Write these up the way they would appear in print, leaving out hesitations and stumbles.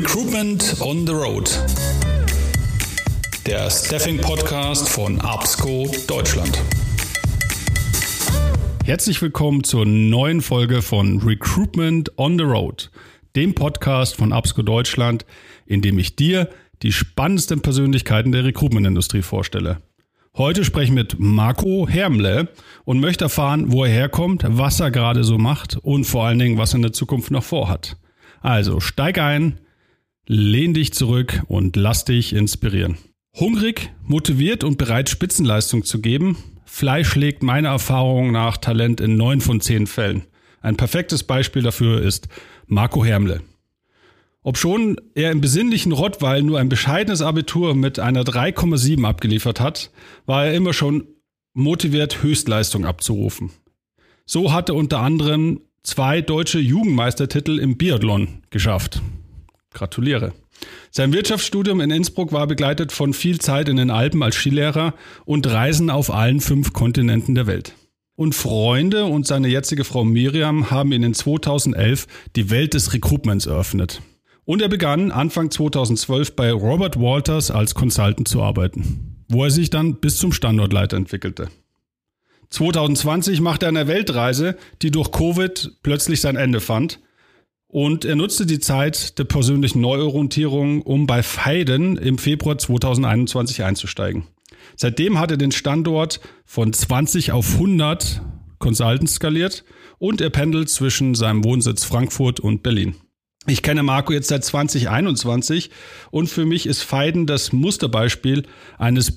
Recruitment on the Road. Der Staffing-Podcast von APSCO Deutschland. Herzlich willkommen zur neuen Folge von Recruitment on the Road, dem Podcast von APSCO Deutschland, in dem ich dir die spannendsten Persönlichkeiten der Recruitment-Industrie vorstelle. Heute spreche ich mit Marco Hermle und möchte erfahren, wo er herkommt, was er gerade so macht und vor allen Dingen, was er in der Zukunft noch vorhat. Also steig ein, lehn dich zurück und lass dich inspirieren. Hungrig, motiviert und bereit, Spitzenleistung zu geben, Fleisch legt meiner Erfahrung nach Talent in 9 von 10 Fällen. Ein perfektes Beispiel dafür ist Marco Hermle. Obschon er im besinnlichen Rottweil nur ein bescheidenes Abitur mit einer 3,7 abgeliefert hat, war er immer schon motiviert, Höchstleistung abzurufen. So hat er unter anderem 2 deutsche Jugendmeistertitel im Biathlon geschafft. Gratuliere. Sein Wirtschaftsstudium in Innsbruck war begleitet von viel Zeit in den Alpen als Skilehrer und Reisen auf allen 5 Kontinenten der Welt. Und Freunde und seine jetzige Frau Miriam haben ihn in 2011 die Welt des Recruitments eröffnet. Und er begann Anfang 2012 bei Robert Walters als Consultant zu arbeiten, wo er sich dann bis zum Standortleiter entwickelte. 2020 machte er eine Weltreise, die durch Covid plötzlich sein Ende fand. Und er nutzte die Zeit der persönlichen Neuorientierung, um bei Phaidon im Februar 2021 einzusteigen. Seitdem hat er den Standort von 20 auf 100 Consultants skaliert und er pendelt zwischen seinem Wohnsitz Frankfurt und Berlin. Ich kenne Marco jetzt seit 2021 und für mich ist Phaidon das Musterbeispiel eines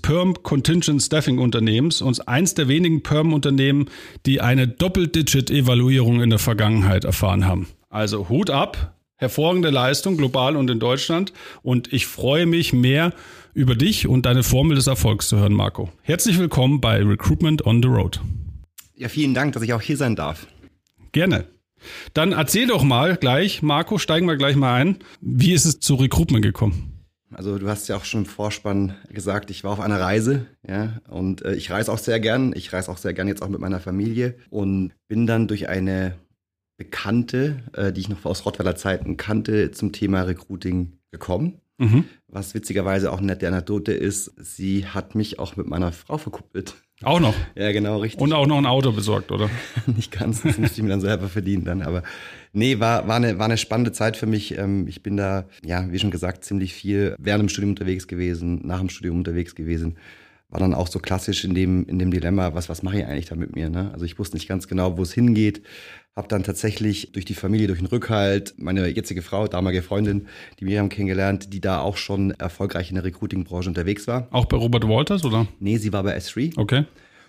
Perm-Contingent-Staffing-Unternehmens und eins der wenigen Perm-Unternehmen, die eine Double-Digit-Evaluierung in der Vergangenheit erfahren haben. Also Hut ab, hervorragende Leistung global und in Deutschland und ich freue mich mehr über dich und deine Formel des Erfolgs zu hören, Marco. Herzlich willkommen bei Recruitment on the Road. Ja, vielen Dank, dass ich auch hier sein darf. Gerne. Dann erzähl doch mal gleich, Marco, steigen wir gleich mal ein. Wie ist es zu Recruitment gekommen? Also du hast ja auch schon im Vorspann gesagt, ich war auf einer Reise, ja, und ich reise auch sehr gern. Ich reise auch sehr gern jetzt auch mit meiner Familie und bin dann durch eine Bekannte, die ich noch aus Rottweiler Zeiten kannte, zum Thema Recruiting gekommen. Mhm. Was witzigerweise auch eine nette Anekdote ist, sie hat mich auch mit meiner Frau verkuppelt. Auch noch? Ja, genau, richtig. Und auch noch ein Auto besorgt, oder? Nicht ganz, das musste ich mir dann selber verdienen dann, aber nee, war eine spannende Zeit für mich. Ich bin da, ja, wie schon gesagt, ziemlich viel während dem Studium unterwegs gewesen, nach dem Studium unterwegs gewesen. War dann auch so klassisch in dem Dilemma, was mache ich eigentlich da mit mir, ne? Also ich wusste nicht ganz genau, wo es hingeht. Habe dann tatsächlich durch die Familie, durch den Rückhalt, meine jetzige Frau, damalige Freundin, die Miriam kennengelernt, die da auch schon erfolgreich in der Recruiting-Branche unterwegs war. Auch bei Robert Walters, oder? Nee, sie war bei S3. Okay.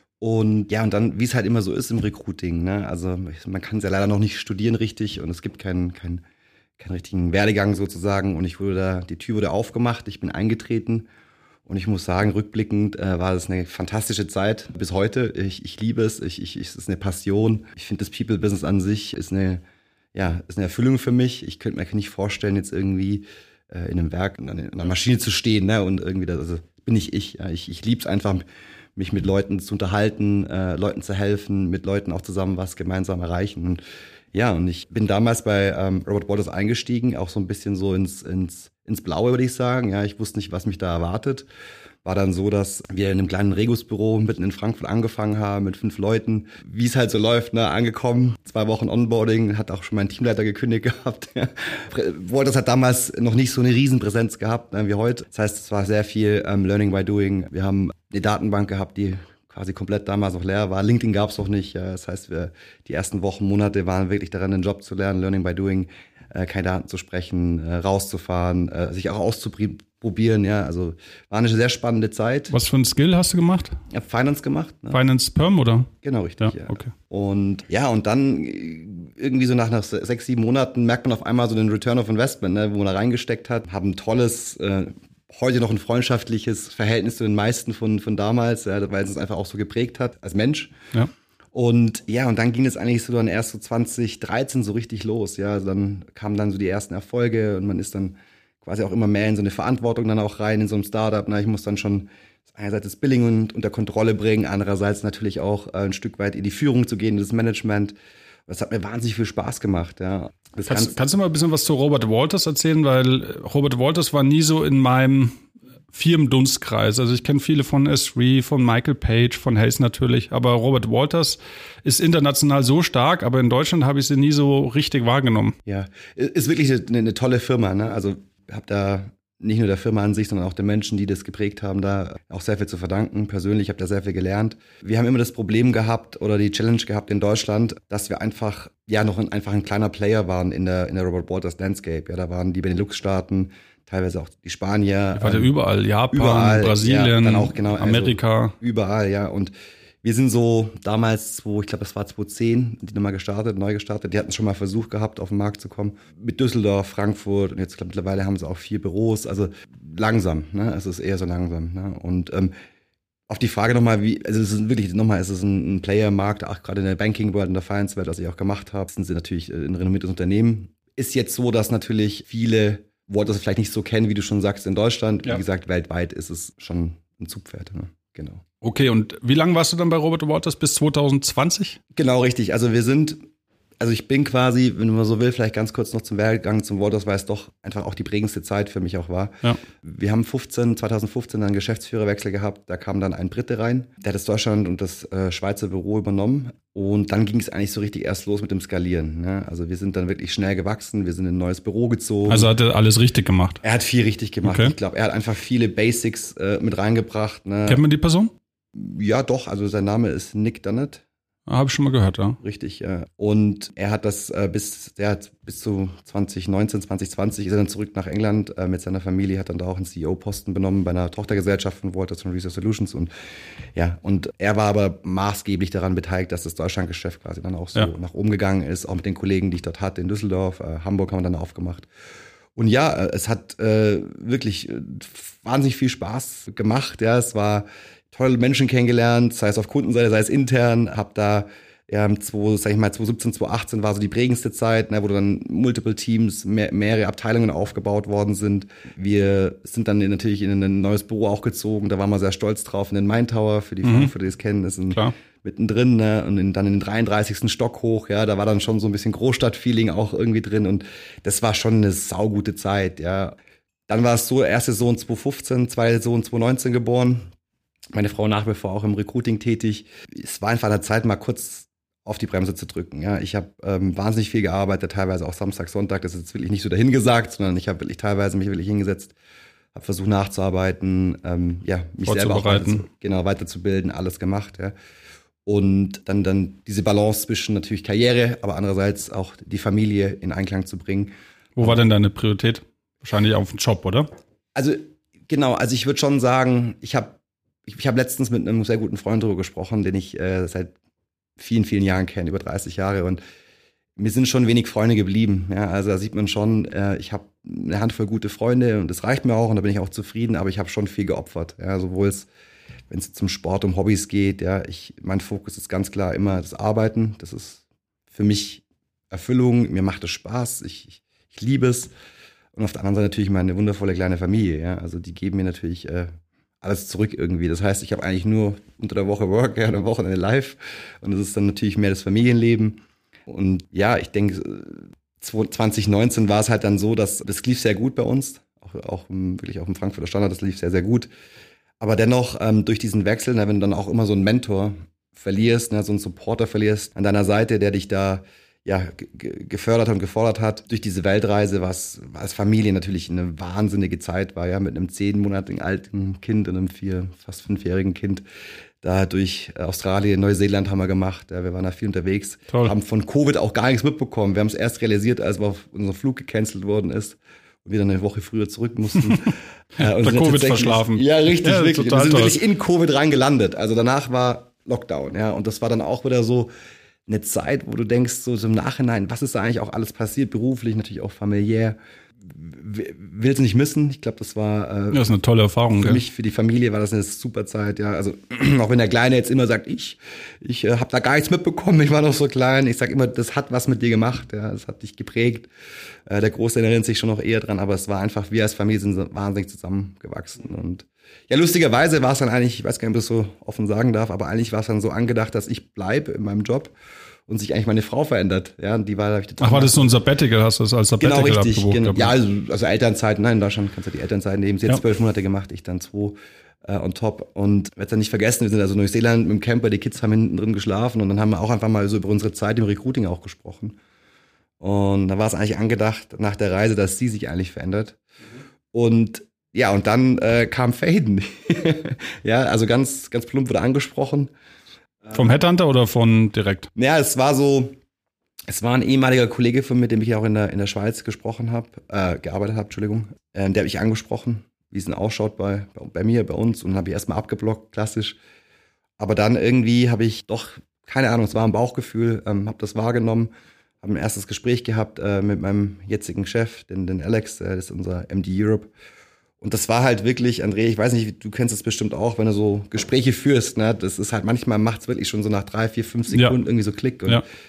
Und ja, und dann, wie es halt immer so ist im Recruiting, ne? Also man kann es ja leider noch nicht studieren richtig und es gibt keinen richtigen Werdegang sozusagen. Und die Tür wurde aufgemacht, ich bin eingetreten. Und ich muss sagen, rückblickend war das eine fantastische Zeit bis heute. Ich liebe es, es ist eine Passion. Ich finde das People-Business an sich ist eine Erfüllung für mich. Ich könnte mir nicht vorstellen, jetzt irgendwie in einem Werk, in einer Maschine zu stehen, ne? Und irgendwie das bin nicht ich. Ja. Ich liebe es einfach, mich mit Leuten zu unterhalten, Leuten zu helfen, mit Leuten auch zusammen was gemeinsam erreichen. Und ja, und ich bin damals bei Robert Walters eingestiegen, auch so ein bisschen so ins Blaue, würde ich sagen. Ja, ich wusste nicht, was mich da erwartet. War dann so, dass wir in einem kleinen Regus-Büro mitten in Frankfurt angefangen haben mit 5 Leuten. Wie es halt so läuft, ne, angekommen, 2 Wochen Onboarding, hat auch schon mein Teamleiter gekündigt gehabt. Ja. Walters hat damals noch nicht so eine Riesenpräsenz gehabt, ne, wie heute. Das heißt, es war sehr viel Learning by Doing. Wir haben eine Datenbank gehabt, die quasi komplett damals noch leer war. LinkedIn gab es noch nicht. Ja. Das heißt, die ersten Wochen, Monate waren wirklich daran, einen Job zu lernen, Learning by Doing, keine Daten zu sprechen, rauszufahren, sich auch auszuprobieren. Ja. Also war eine sehr spannende Zeit. Was für ein Skill hast du gemacht? Ich habe Finance gemacht. Ne? Finance Perm, oder? Genau, richtig. Ja. Okay. Und dann irgendwie so nach 6, 7 Monaten merkt man auf einmal so den Return of Investment, ne, wo man da reingesteckt hat. Haben ein tolles heute noch ein freundschaftliches Verhältnis zu den meisten von damals, ja, weil es uns einfach auch so geprägt hat als Mensch. Ja. Und ja, und dann ging es eigentlich so dann erst so 2013 so richtig los. Ja, also dann kamen dann so die ersten Erfolge und man ist dann quasi auch immer mehr in so eine Verantwortung dann auch rein in so einem Startup. Na, ich muss dann schon einerseits das Billing unter Kontrolle bringen, andererseits natürlich auch ein Stück weit in die Führung zu gehen, in das Management. Das hat mir wahnsinnig viel Spaß gemacht, ja. Kannst du mal ein bisschen was zu Robert Walters erzählen? Weil Robert Walters war nie so in meinem Firmendunstkreis. Also ich kenne viele von S3, von Michael Page, von Hayes natürlich. Aber Robert Walters ist international so stark, aber in Deutschland habe ich sie nie so richtig wahrgenommen. Ja, ist wirklich eine tolle Firma, ne? Also habe da nicht nur der Firma an sich, sondern auch den Menschen, die das geprägt haben, da auch sehr viel zu verdanken. Persönlich habe da sehr viel gelernt. Wir haben immer das Problem gehabt oder die Challenge gehabt in Deutschland, dass wir einfach einfach ein kleiner Player waren in der Robert Walters Landscape. Ja, da waren die Benelux-Staaten, teilweise auch die Spanier. War überall, Japan, Brasilien, ja, dann auch, genau, Amerika. Also überall, ja. Und wir sind so damals, ich glaube, das war 2010, die neu gestartet. Die hatten schon mal Versuch gehabt, auf den Markt zu kommen. Mit Düsseldorf, Frankfurt und jetzt mittlerweile haben sie auch 4 Büros. Also langsam, ne? Es ist eher so langsam. Ne? Und auf die Frage nochmal, es ist ein Player-Markt, auch gerade in der Banking-World, in der Finance-Welt, was ich auch gemacht habe, sind sie natürlich ein renommiertes Unternehmen. Ist jetzt so, dass natürlich viele Worte vielleicht nicht so kennen, wie du schon sagst, in Deutschland. Ja. Wie gesagt, weltweit ist es schon ein Zugpferd. Ne? Genau. Okay, und wie lange warst du dann bei Robert Walters? Bis 2020? Genau, richtig. Also ich bin quasi, wenn man so will, vielleicht ganz kurz noch zum Werdegang zum Walters, weil es doch einfach auch die prägendste Zeit für mich auch war. Ja. Wir haben 2015 einen Geschäftsführerwechsel gehabt, da kam dann ein Brite rein, der hat das Deutschland und das Schweizer Büro übernommen und dann ging es eigentlich so richtig erst los mit dem Skalieren. Ne? Also wir sind dann wirklich schnell gewachsen, wir sind in ein neues Büro gezogen. Also hat er alles richtig gemacht? Er hat viel richtig gemacht. Okay. Ich glaube, er hat einfach viele Basics mit reingebracht. Ne? Kennt man die Person? Ja, doch. Also sein Name ist Nick Dunnett. Habe ich schon mal gehört, ja. Richtig, ja. Und er hat das bis zu 2019, 2020 ist er dann zurück nach England mit seiner Familie, hat dann da auch einen CEO-Posten benommen bei einer Tochtergesellschaft von Walters Research Solutions und er war aber maßgeblich daran beteiligt, dass das Deutschlandgeschäft quasi dann auch so nach oben gegangen ist, auch mit den Kollegen, die ich dort hatte in Düsseldorf, Hamburg haben wir dann aufgemacht. Und ja, es hat wirklich wahnsinnig viel Spaß gemacht, ja, es war tolle Menschen kennengelernt, sei es auf Kundenseite, sei es intern, hab da 2017, 2018 war so die prägendste Zeit, ne, wo dann multiple Teams, mehrere Abteilungen aufgebaut worden sind. Wir sind dann natürlich in ein neues Büro auch gezogen, da waren wir sehr stolz drauf, in den Main Tower, für die Frankfurter, die es kennen, ist mittendrin, ne, und dann in den 33. Stock hoch, ja, da war dann schon so ein bisschen Großstadt-Feeling auch irgendwie drin und das war schon eine saugute Zeit, ja. Dann war es so, erste Sohn 2015, zweiter Sohn 2019 geboren. Meine Frau nach wie vor auch im Recruiting tätig. Es war einfach an der Zeit, mal kurz auf die Bremse zu drücken. Ja, ich habe wahnsinnig viel gearbeitet, teilweise auch Samstag, Sonntag. Das ist jetzt wirklich nicht so dahingesagt, sondern ich habe wirklich teilweise mich wirklich hingesetzt, habe versucht nachzuarbeiten, mich selber auch weiterzubilden, alles gemacht. Ja. Und dann diese Balance zwischen natürlich Karriere, aber andererseits auch die Familie in Einklang zu bringen. Wo war denn deine Priorität? Wahrscheinlich auf den Job, oder? Also ich würde schon sagen, ich habe letztens mit einem sehr guten Freund darüber gesprochen, den ich seit vielen, vielen Jahren kenne, über 30 Jahre. Und mir sind schon wenig Freunde geblieben. Ja, also da sieht man schon, ich habe eine Handvoll gute Freunde und das reicht mir auch und da bin ich auch zufrieden, aber ich habe schon viel geopfert. Ja, sowohl wenn es zum Sport, um Hobbys geht, ja, mein Fokus ist ganz klar immer das Arbeiten. Das ist für mich Erfüllung, mir macht es Spaß, ich liebe es. Und auf der anderen Seite natürlich meine wundervolle kleine Familie. Ja, also die geben mir natürlich alles zurück irgendwie. Das heißt, ich habe eigentlich nur unter der Woche Work, ja, am Wochenende live. Und das ist dann natürlich mehr das Familienleben. Und ja, ich denke, 2019 war es halt dann so, dass das lief sehr gut bei uns. Auch wirklich auf dem Frankfurter Standard, das lief sehr, sehr gut. Aber dennoch, durch diesen Wechsel, wenn du dann auch immer so einen Mentor verlierst, so einen Supporter verlierst an deiner Seite, der dich da gefördert und gefordert hat. Durch diese Weltreise, was als Familie natürlich eine wahnsinnige Zeit war, ja, mit einem 10-monatigen alten Kind und einem fast 5-jährigen Kind. Da durch Australien, Neuseeland haben wir gemacht. Ja, wir waren da viel unterwegs. Toll. Haben von Covid auch gar nichts mitbekommen. Wir haben es erst realisiert, als unser Flug gecancelt worden ist und wir dann eine Woche früher zurück mussten. Und Covid verschlafen. Ja, richtig, wirklich. Wir sind wirklich in Covid reingelandet. Also danach war Lockdown, ja. Und das war dann auch wieder so eine Zeit, wo du denkst, so im Nachhinein, was ist da eigentlich auch alles passiert, beruflich, natürlich auch familiär. Will es nicht missen. Ich glaube, das war das ist eine tolle Erfahrung. Für mich, für die Familie war das eine super Zeit. Ja, also auch wenn der Kleine jetzt immer sagt, ich habe da gar nichts mitbekommen, ich war noch so klein. Ich sage immer, das hat was mit dir gemacht. Ja, das hat dich geprägt. Der Große erinnert sich schon noch eher dran, aber es war einfach, wir als Familie sind wahnsinnig zusammengewachsen. Und ja, lustigerweise war es dann eigentlich, ich weiß gar nicht, ob ich das so offen sagen darf, aber eigentlich war es dann so angedacht, dass ich bleibe in meinem Job und sich eigentlich meine Frau verändert. Ja, und die war, war das so ein Sabbatical? Hast du das als Sabbatical genau, richtig, abgebucht? Genau. Ja, also Elternzeit, nein, in Deutschland kannst du die Elternzeit nehmen. Sie hat 12 Monate gemacht, ich dann 2 on top. Und ich werde es dann nicht vergessen, wir sind also in Neuseeland mit dem Camper, die Kids haben hinten drin geschlafen und dann haben wir auch einfach mal so über unsere Zeit im Recruiting auch gesprochen. Und da war es eigentlich angedacht nach der Reise, dass sie sich eigentlich verändert. Und ja, und dann kam Faden. Ja, also ganz, ganz plump wurde angesprochen. Vom Headhunter oder von direkt? Ja, es war ein ehemaliger Kollege von mir, mit dem ich auch in der Schweiz gearbeitet habe, Entschuldigung. Der hat mich angesprochen, wie es denn ausschaut bei mir, bei uns. Und habe ich erstmal abgeblockt, klassisch. Aber dann irgendwie habe ich doch, keine Ahnung, es war ein Bauchgefühl, habe das wahrgenommen, habe ein erstes Gespräch gehabt mit meinem jetzigen Chef, den Alex, das ist unser MD Europe. Und das war halt wirklich, André, ich weiß nicht, du kennst es bestimmt auch, wenn du so Gespräche führst, ne? Das ist halt, manchmal macht's wirklich schon so nach 3, 4, 5 Sekunden irgendwie so Klick.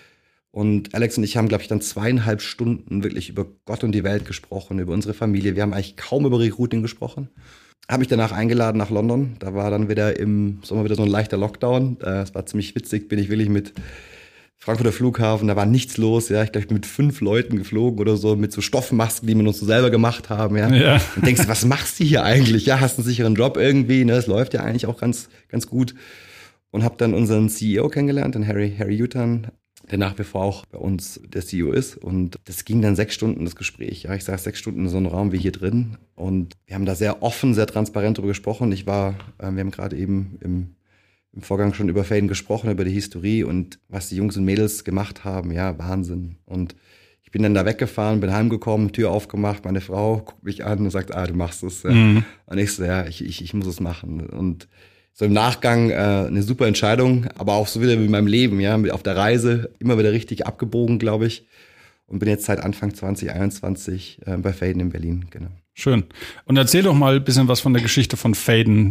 Und Alex und ich haben, glaube ich, dann 2,5 Stunden wirklich über Gott und die Welt gesprochen, über unsere Familie. Wir haben eigentlich kaum über Recruiting gesprochen. Habe mich danach eingeladen nach London. Da war dann wieder im Sommer wieder so ein leichter Lockdown. Das war ziemlich witzig, bin ich wirklich mit Frankfurter Flughafen, da war nichts los, ja. Ich glaube, ich bin mit 5 Leuten geflogen oder so, mit so Stoffmasken, die wir uns so selber gemacht haben, ja. Und denkst, was machst du hier eigentlich? Ja, hast einen sicheren Job irgendwie, ne? Das läuft ja eigentlich auch ganz, ganz gut. Und habe dann unseren CEO kennengelernt, den Harry Utan, der nach wie vor auch bei uns der CEO ist. Und das ging dann 6 Stunden, das Gespräch. Ja, ich saß 6 Stunden in so einem Raum wie hier drin. Und wir haben da sehr offen, sehr transparent drüber gesprochen. Wir haben gerade eben im Vorgang schon über Faden gesprochen, über die Historie und was die Jungs und Mädels gemacht haben. Ja, Wahnsinn. Und ich bin dann da weggefahren, bin heimgekommen, Tür aufgemacht, meine Frau guckt mich an und sagt, du machst es. Und ich so, ja, ich muss es machen. Und so im Nachgang eine super Entscheidung, aber auch so wieder wie in meinem Leben, ja, auf der Reise immer wieder richtig abgebogen, glaube ich. Und bin jetzt seit Anfang 2021 bei Faden in Berlin, genau. Schön. Und erzähl doch mal ein bisschen was von der Geschichte von Faden.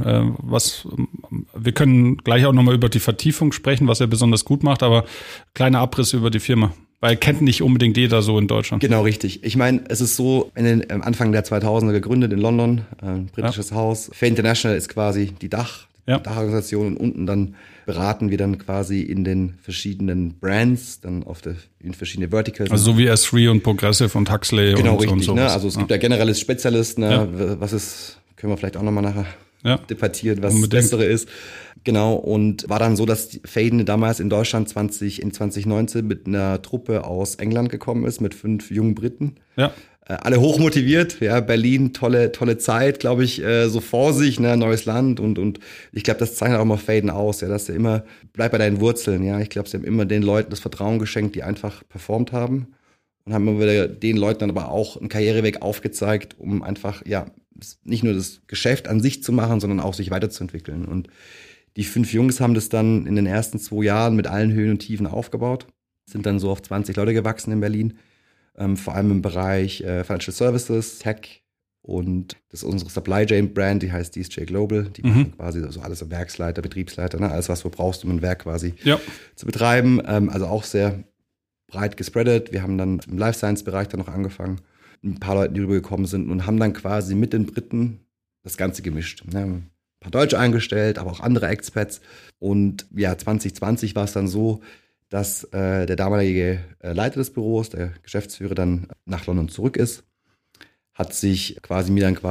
Wir können gleich auch nochmal über die Vertiefung sprechen, was er besonders gut macht, aber kleiner Abriss über die Firma. Weil kennt nicht unbedingt jeder so in Deutschland. Genau, richtig. Ich meine, es ist so, am Anfang der 2000er gegründet in London, ein britisches Haus. Faden International ist quasi die Dachorganisation und unten dann beraten wir dann quasi in den verschiedenen Brands, dann in verschiedene Verticals. Also so wie S3 und Progressive und Huxley genau, und richtig, und sowas. Ne? Also es gibt ja generelles Spezialist, ne? Was ist, können wir vielleicht auch nochmal nachher debattieren, was unbedingt. das Bessere ist. Genau, und war dann so, dass Faden damals in Deutschland 2019 mit einer Truppe aus England gekommen ist, mit 5 jungen Briten. Ja. Alle hochmotiviert, ja, Berlin, tolle Zeit, glaube ich, so vor sich, ne, neues Land und ich glaube, das zeichnet auch mal Faden aus, ja, dass er immer, bleib bei deinen Wurzeln, ja, ich glaube, sie haben immer den Leuten das Vertrauen geschenkt, die einfach performt haben und haben immer wieder den Leuten dann aber auch einen Karriereweg aufgezeigt, um einfach, ja, nicht nur das Geschäft an sich zu machen, sondern auch sich weiterzuentwickeln und die 5 Jungs haben das dann in den ersten 2 Jahren mit allen Höhen und Tiefen aufgebaut, sind dann so auf 20 Leute gewachsen in Berlin. Vor allem im Bereich Financial Services, Tech und das ist unsere Supply Chain Brand, die heißt DSJ Global. Die machen quasi so alles, Werksleiter, Betriebsleiter, ne? Alles, was du brauchst, um ein Werk quasi zu betreiben. Also auch sehr breit gespreadet. Wir haben dann im Life Science Bereich dann noch angefangen, ein paar Leute, die rübergekommen sind und haben dann quasi mit den Briten das Ganze gemischt. Ne? Ein paar Deutsche eingestellt, aber auch andere Expats. Und ja, 2020 war es dann so, dass der damalige Leiter des Büros, der Geschäftsführer, dann nach London zurück ist, hat sich mir dann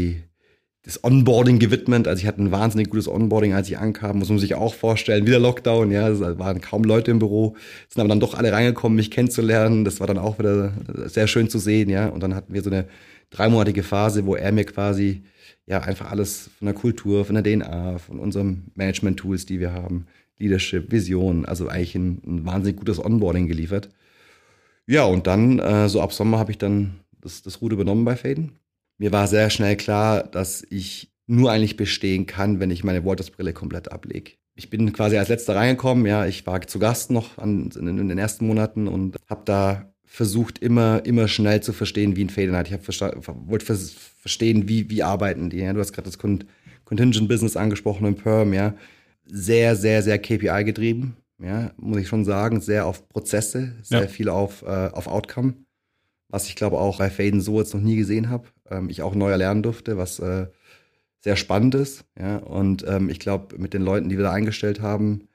das Onboarding gewidmet. Also ich hatte ein wahnsinnig gutes Onboarding, als ich ankam, muss man sich auch vorstellen, wieder Lockdown, ja, es waren kaum Leute im Büro, sind aber dann doch alle reingekommen, mich kennenzulernen, das war dann auch wieder sehr schön zu sehen, ja, und dann hatten wir so eine 3-monatige Phase, wo er mir quasi, ja, einfach alles von der Kultur, von der DNA, von unseren Management-Tools, die wir haben, Leadership, Vision, also eigentlich ein wahnsinnig gutes Onboarding geliefert. Ja, und dann, so ab Sommer habe ich dann das Ruder übernommen bei Faden. Mir war sehr schnell klar, dass ich nur eigentlich bestehen kann, wenn ich meine Wolters-Brille komplett ablege. Ich bin quasi als Letzter reingekommen, ja, ich war zu Gast noch in den ersten Monaten und habe da versucht, immer schnell zu verstehen, wie ein Faden hat. Ich wollte verstehen, wie arbeiten die. Ja? Du hast gerade das Contingent-Business angesprochen im Perm, ja. Sehr, sehr, sehr KPI getrieben, ja, muss ich schon sagen, sehr auf Prozesse, sehr viel auf Outcome, was ich glaube auch bei Faden so jetzt noch nie gesehen habe. Ich auch neu lernen durfte, was sehr spannend ist, ja, und ich glaube mit den Leuten, die wir da eingestellt haben,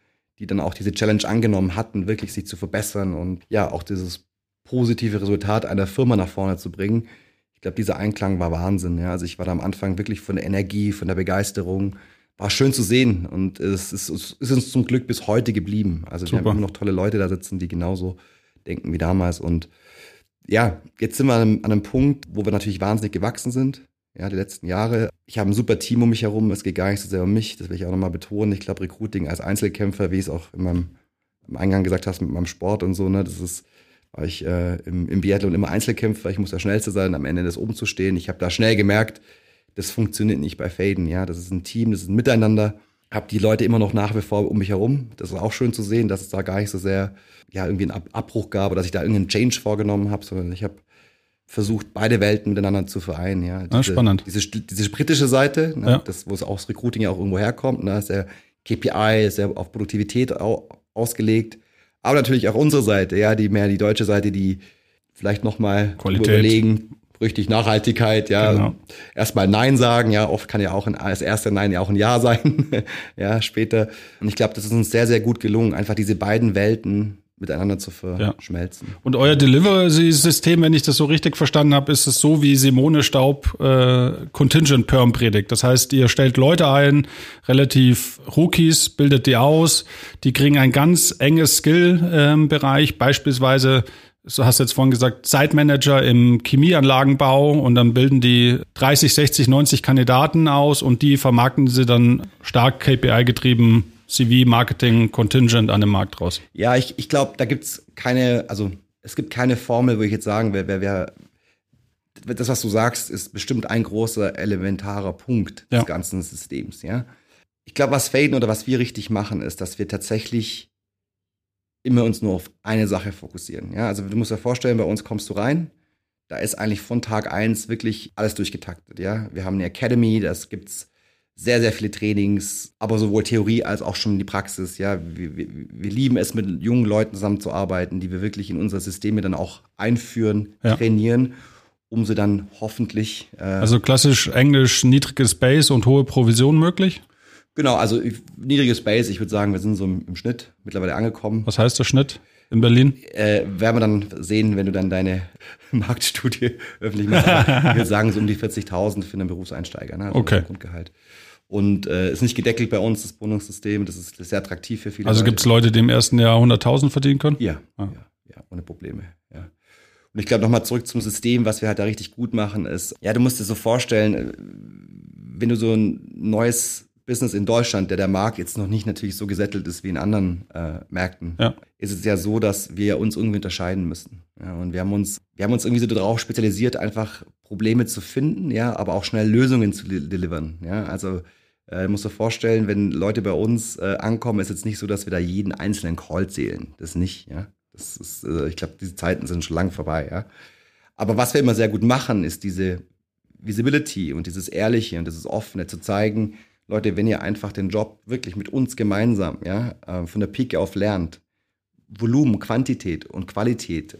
die dann auch diese Challenge angenommen hatten, wirklich sich zu verbessern und ja, auch dieses positive Resultat einer Firma nach vorne zu bringen. Ich glaube, dieser Einklang war Wahnsinn. Ja. Also ich war da am Anfang wirklich von der Energie, von der Begeisterung. War schön zu sehen und es ist uns zum Glück bis heute geblieben. Also wir haben immer noch tolle Leute da sitzen, die genauso denken wie damals. Und ja, jetzt sind wir an einem Punkt, wo wir natürlich wahnsinnig gewachsen sind. Ja, die letzten Jahre. Ich habe ein super Team um mich herum. Es geht gar nicht so sehr um mich. Das will ich auch nochmal betonen. Ich glaube, Recruiting als Einzelkämpfer, wie ich es auch im Eingang gesagt hast, mit meinem Sport und so, ne, war ich im Biathlon immer Einzelkämpfer. Ich muss der Schnellste sein, am Ende des oben zu stehen. Ich habe da schnell gemerkt, das funktioniert nicht bei Faden. Ja, das ist ein Team, das ist ein Miteinander. Habe die Leute immer noch nach wie vor um mich herum. Das ist auch schön zu sehen, dass es da gar nicht so sehr irgendwie einen Abbruch gab oder dass ich da irgendeinen Change vorgenommen habe, sondern ich habe versucht, beide Welten miteinander zu vereinen. Ja, spannend. Diese britische Seite, ne, das, wo es auch das Recruiting ja auch irgendwo herkommt, ne, ist ja KPI, ist ja auf Produktivität ausgelegt. Aber natürlich auch unsere Seite, ja, die deutsche Seite, die vielleicht nochmal überlegen, richtig Nachhaltigkeit, ja, genau. Erstmal Nein sagen, ja, oft kann ja auch das erste Nein ja auch ein Ja sein, ja, später. Und ich glaube, das ist uns sehr, sehr gut gelungen, einfach diese beiden Welten miteinander zu verschmelzen. Ja. Und euer Delivery-System, wenn ich das so richtig verstanden habe, ist es so, wie Simone Staub Contingent Perm predigt. Das heißt, ihr stellt Leute ein, relativ Rookies, bildet die aus, die kriegen ein ganz enges Skill-Bereich, beispielsweise, du hast jetzt vorhin gesagt, Site-Manager im Chemieanlagenbau und dann bilden die 30, 60, 90 Kandidaten aus und die vermarkten sie dann stark KPI-getrieben CV, Marketing, Contingent an dem Markt raus. Ja, ich glaube, da gibt's es gibt keine Formel, wo ich jetzt sagen will, das, was du sagst, ist bestimmt ein großer elementarer Punkt des ganzen Systems, ja. Ich glaube, was Faden oder was wir richtig machen, ist, dass wir tatsächlich immer uns nur auf eine Sache fokussieren, ja. Also du musst dir vorstellen, bei uns kommst du rein, da ist eigentlich von Tag 1 wirklich alles durchgetaktet, ja. Wir haben eine Academy, das gibt's sehr, sehr viele Trainings, aber sowohl Theorie als auch schon die Praxis. Ja, wir lieben es, mit jungen Leuten zusammenzuarbeiten, die wir wirklich in unsere Systeme dann auch einführen, trainieren, um sie dann hoffentlich. Also klassisch Englisch, niedriges Base und hohe Provision möglich? Genau, also niedriges Base, ich würde sagen, wir sind so im Schnitt mittlerweile angekommen. Was heißt der Schnitt in Berlin? Werden wir dann sehen, wenn du dann deine Marktstudie öffentlich machst. Ich würde sagen, so um die 40.000 für einen Berufseinsteiger, ne? Also okay. Grundgehalt. Und ist nicht gedeckelt bei uns, das Bonungssystem. Das ist sehr attraktiv für viele. Also gibt es Leute, die im ersten Jahr 100.000 verdienen können? Ja, ohne Probleme. Ja. Und ich glaube, nochmal zurück zum System, was wir halt da richtig gut machen, ist, ja, du musst dir so vorstellen, wenn du so ein neues Business in Deutschland, der Markt jetzt noch nicht natürlich so gesättelt ist wie in anderen Märkten, ist es ja so, dass wir uns irgendwie unterscheiden müssen. Ja, und wir haben uns irgendwie so darauf spezialisiert, einfach Probleme zu finden, ja, aber auch schnell Lösungen zu delivern. Ja, also musst dir vorstellen, wenn Leute bei uns ankommen, ist jetzt nicht so, dass wir da jeden einzelnen Call zählen. Das nicht, ja. Das ist, ich glaube, diese Zeiten sind schon lang vorbei, ja. Aber was wir immer sehr gut machen, ist diese Visibility und dieses Ehrliche und dieses Offene zu zeigen, Leute, wenn ihr einfach den Job wirklich mit uns gemeinsam, ja, von der Pike auf lernt, Volumen, Quantität und Qualität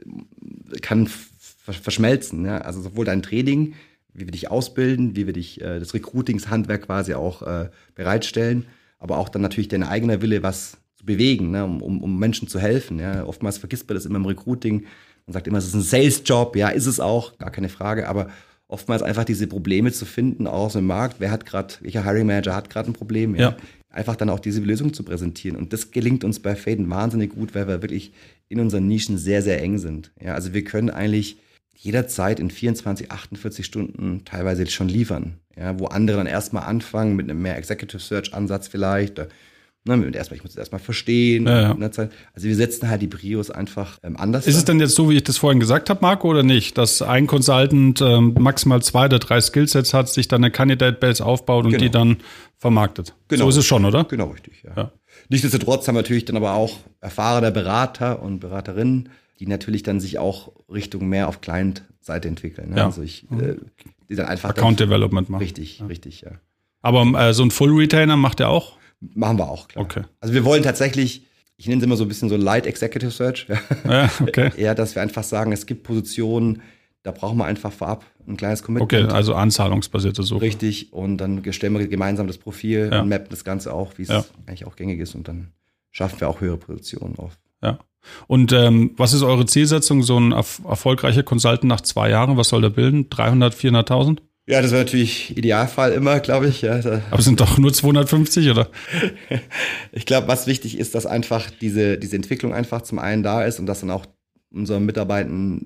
kann verschmelzen, ja. Also sowohl dein Training, wie wir dich ausbilden, wie wir dich das Recruitingshandwerk quasi auch bereitstellen, aber auch dann natürlich dein eigener Wille, was zu bewegen, ne, um Menschen zu helfen. Ja. Oftmals vergisst man das immer im Recruiting. Man sagt immer, es ist ein Sales-Job, ja, ist es auch, gar keine Frage, aber oftmals einfach diese Probleme zu finden aus dem Markt. Welcher Hiring Manager hat gerade ein Problem? Ja. Einfach dann auch diese Lösung zu präsentieren. Und das gelingt uns bei Faden wahnsinnig gut, weil wir wirklich in unseren Nischen sehr, sehr eng sind. Ja, also wir können eigentlich jederzeit in 24, 48 Stunden teilweise schon liefern. Ja, wo andere dann erstmal anfangen mit einem mehr Executive Search Ansatz vielleicht. Ich muss es erstmal verstehen. Ja. Also wir setzen halt die Brios einfach anders. Ist es denn jetzt so, wie ich das vorhin gesagt habe, Marco, oder nicht? Dass ein Consultant maximal 2 oder 3 Skillsets hat, sich dann eine Candidate Base aufbaut und die dann vermarktet. Genau. So ist es schon, oder? Genau, richtig. Ja. Nichtsdestotrotz haben wir natürlich dann aber auch erfahrene Berater und Beraterinnen, die natürlich dann sich auch Richtung mehr auf Client-Seite entwickeln. Ne? Ja. Also die dann einfach Account Development machen. Richtig, ja. Aber so ein Full Retainer macht der auch? Machen wir auch, klar. Okay. Also wir wollen tatsächlich, ich nenne es immer so ein bisschen so Light Executive Search. Ja, okay. Eher, dass wir einfach sagen, es gibt Positionen, da brauchen wir einfach vorab ein kleines Commitment. Okay, also anzahlungsbasierte Suche. Richtig, und dann stellen wir gemeinsam das Profil und mappen das Ganze auch, wie es eigentlich auch gängig ist und dann schaffen wir auch höhere Positionen auf. Ja. Und was ist eure Zielsetzung, so ein erfolgreicher Consultant nach 2 Jahren, was soll der bilden? 300, 400.000? Ja, das wäre natürlich Idealfall immer, glaube ich. Ja, aber es sind doch nur 250, oder? Ich glaube, was wichtig ist, dass einfach diese Entwicklung einfach zum einen da ist und dass dann auch unsere Mitarbeitenden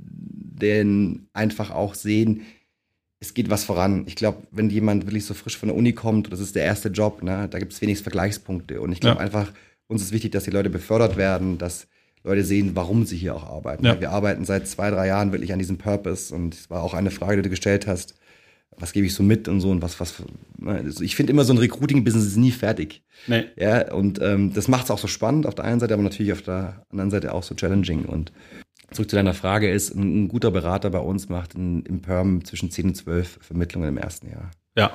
den einfach auch sehen, es geht was voran. Ich glaube, wenn jemand wirklich so frisch von der Uni kommt, das ist der erste Job, ne, da gibt es wenig Vergleichspunkte. Und ich glaube einfach, uns ist wichtig, dass die Leute befördert werden, dass Leute sehen, warum sie hier auch arbeiten. Ja. Wir arbeiten seit 2-3 Jahren wirklich an diesem Purpose und es war auch eine Frage, die du gestellt hast, was gebe ich so mit und so und was. Also ich finde immer, so ein Recruiting-Business ist nie fertig. Nee. Ja, und das macht es auch so spannend auf der einen Seite, aber natürlich auf der anderen Seite auch so challenging. Und zurück zu deiner Frage ist, ein guter Berater bei uns macht im Perm zwischen 10 und 12 Vermittlungen im ersten Jahr. Ja.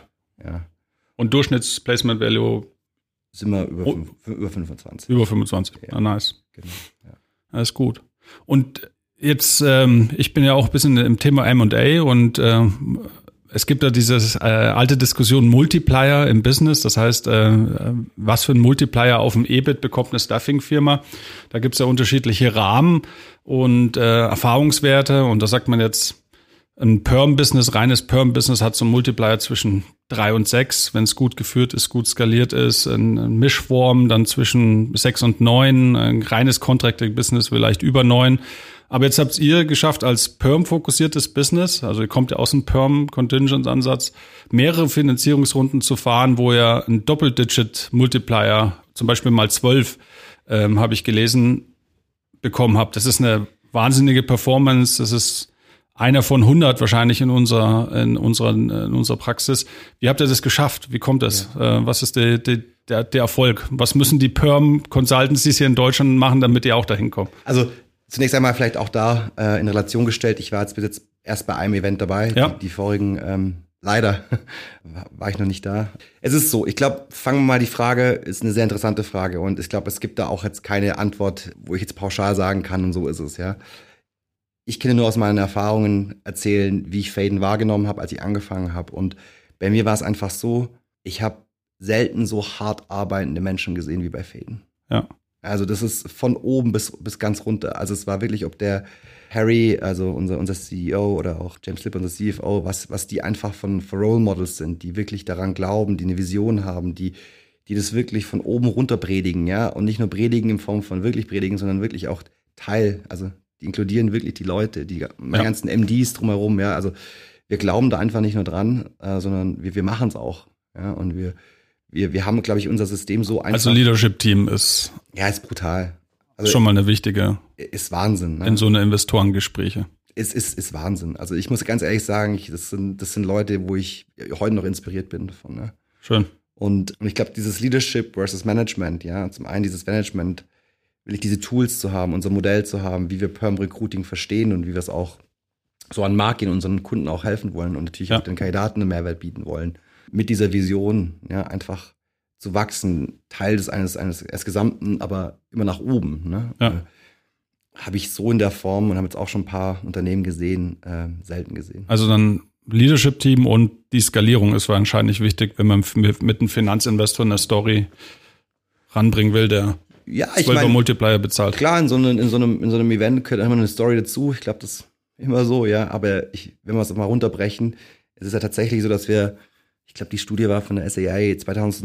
Und Durchschnitts-Placement-Value sind wir über 25. Über 25, ja. Nice. Genau, ja. Das ist gut. Und jetzt, ich bin ja auch ein bisschen im Thema M&A und es gibt ja diese alte Diskussion Multiplier im Business. Das heißt, was für ein Multiplier auf dem EBIT bekommt eine Staffing-Firma? Da gibt es ja unterschiedliche Rahmen und Erfahrungswerte. Und da sagt man jetzt, ein Perm-Business, reines Perm-Business hat so einen Multiplier zwischen 3 und 6, wenn es gut geführt ist, gut skaliert ist. Ein Mischform dann zwischen 6 und 9. Ein reines Contracting-Business vielleicht über 9. Aber jetzt habt ihr geschafft, als Perm-fokussiertes Business, also ihr kommt ja aus dem Perm-Contingent-Ansatz, mehrere Finanzierungsrunden zu fahren, wo ihr ein Double-Digit-Multiplier, zum Beispiel mal 12, habe ich gelesen, bekommen habt. Das ist eine wahnsinnige Performance. Das ist einer von 100 wahrscheinlich in unserer Praxis. Wie habt ihr das geschafft? Wie kommt das? Ja. Was ist der Erfolg? Was müssen die Perm-Consultancies hier in Deutschland machen, damit ihr auch dahin kommt? Also zunächst einmal vielleicht auch da in Relation gestellt. Ich war jetzt bis jetzt erst bei einem Event dabei. Ja. Die vorigen, leider war ich noch nicht da. Es ist so, ich glaube, fangen wir mal die Frage, ist eine sehr interessante Frage. Und ich glaube, es gibt da auch jetzt keine Antwort, wo ich jetzt pauschal sagen kann und so ist es, ja. Ich kann nur aus meinen Erfahrungen erzählen, wie ich Faden wahrgenommen habe, als ich angefangen habe. Und bei mir war es einfach so, ich habe selten so hart arbeitende Menschen gesehen wie bei Faden. Ja. Also das ist von oben bis ganz runter. Also es war wirklich, ob der Harry, also unser CEO oder auch James Slip, unser CFO, was die einfach für Role Models sind, die wirklich daran glauben, die eine Vision haben, die das wirklich von oben runter predigen, ja. Und nicht nur predigen in Form von wirklich predigen, sondern wirklich auch also die inkludieren wirklich die Leute, die ganzen MDs drumherum, ja. Also wir glauben da einfach nicht nur dran, sondern wir machen es auch, ja. Und wir haben, glaube ich, unser System so einfach. Also Leadership-Team ist. Ja, ist brutal. Also schon mal eine wichtige. Ist Wahnsinn. Ne? In so eine Investorengespräche. Ist Wahnsinn. Also ich muss ganz ehrlich sagen, das sind Leute, wo ich heute noch inspiriert bin davon. Ne? Schön. Und ich glaube, dieses Leadership versus Management, ja, zum einen dieses Management, will ich diese Tools zu haben, unser Modell zu haben, wie wir Perm-Recruiting verstehen und wie wir es auch so an Markt gehen, unseren Kunden auch helfen wollen und natürlich auch den Kandidaten einen Mehrwert bieten wollen. Mit dieser Vision, ja, einfach zu wachsen, Teil eines Gesamten, aber immer nach oben, ne? Ja. Habe ich so in der Form und habe jetzt auch schon ein paar Unternehmen gesehen, selten gesehen. Also dann Leadership-Team und die Skalierung ist wahrscheinlich wichtig, wenn man mit einem Finanzinvestor eine Story ranbringen will, der 12er Multiplier bezahlt. Klar, in so einem Event gehört immer eine Story dazu. Ich glaube, das ist immer so, ja. Aber wenn wir es mal runterbrechen, es ist ja tatsächlich so, dass ich glaube, die Studie war von der SAI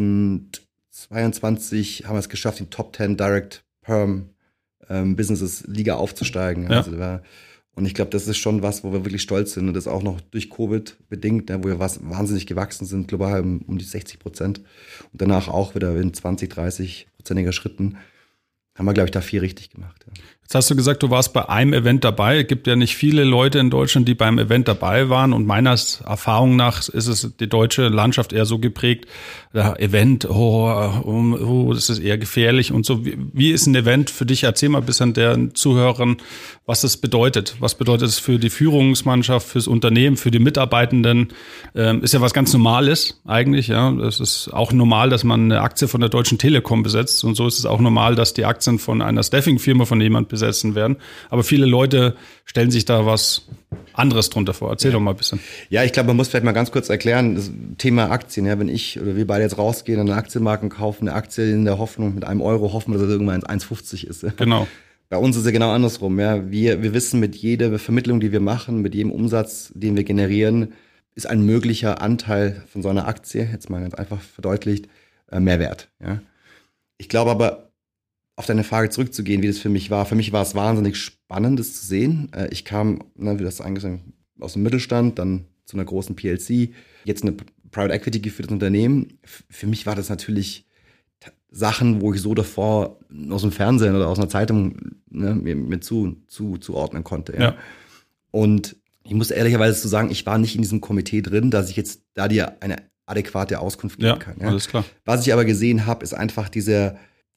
2022, haben wir es geschafft, in Top 10 Direct Perm Businesses Liga aufzusteigen. Ja. Also und ich glaube, das ist schon was, wo wir wirklich stolz sind und das auch noch durch Covid bedingt, wo wir wahnsinnig gewachsen sind, global um die 60%. Und danach auch wieder in 20-30%iger Schritten haben wir, glaube ich, da viel richtig gemacht. Ja. Jetzt hast du gesagt, du warst bei einem Event dabei. Es gibt ja nicht viele Leute in Deutschland, die beim Event dabei waren. Und meiner Erfahrung nach ist es die deutsche Landschaft eher so geprägt, Event, das ist eher gefährlich und so. Wie ist ein Event für dich? Erzähl mal ein bisschen den Zuhörern, was das bedeutet. Was bedeutet es für die Führungsmannschaft, fürs Unternehmen, für die Mitarbeitenden? Ist ja was ganz Normales eigentlich. Ja, es ist auch normal, dass man eine Aktie von der Deutschen Telekom besetzt. Und so ist es auch normal, dass die Aktien von einer Staffing-Firma von jemand besetzt besetzen werden. Aber viele Leute stellen sich da was anderes drunter vor. Erzähl doch mal ein bisschen. Ja, ich glaube, man muss vielleicht mal ganz kurz erklären, das Thema Aktien. Ja, wenn ich oder wir beide jetzt rausgehen an einen Aktienmarkt und kaufen eine Aktie in der Hoffnung, mit einem Euro hoffen wir, dass es irgendwann 1,50 ist. Genau. Bei uns ist es ja genau andersrum. Ja, wir wissen, mit jeder Vermittlung, die wir machen, mit jedem Umsatz, den wir generieren, ist ein möglicher Anteil von so einer Aktie, jetzt mal ganz einfach verdeutlicht, mehr wert. Ja. Ich glaube aber, auf deine Frage zurückzugehen, wie das für mich war. Für mich war es wahnsinnig spannend, das zu sehen. Ich kam, wie das eingesagt, aus dem Mittelstand, dann zu einer großen PLC, jetzt eine Private Equity geführtes Unternehmen. Für mich war das natürlich Sachen, wo ich so davor aus dem Fernsehen oder aus einer Zeitung mir zuordnen konnte. Ja. Und ich muss ehrlicherweise sagen, ich war nicht in diesem Komitee drin, dass ich jetzt da dir eine adäquate Auskunft geben kann. Ja, alles klar. Was ich aber gesehen habe, ist einfach dieser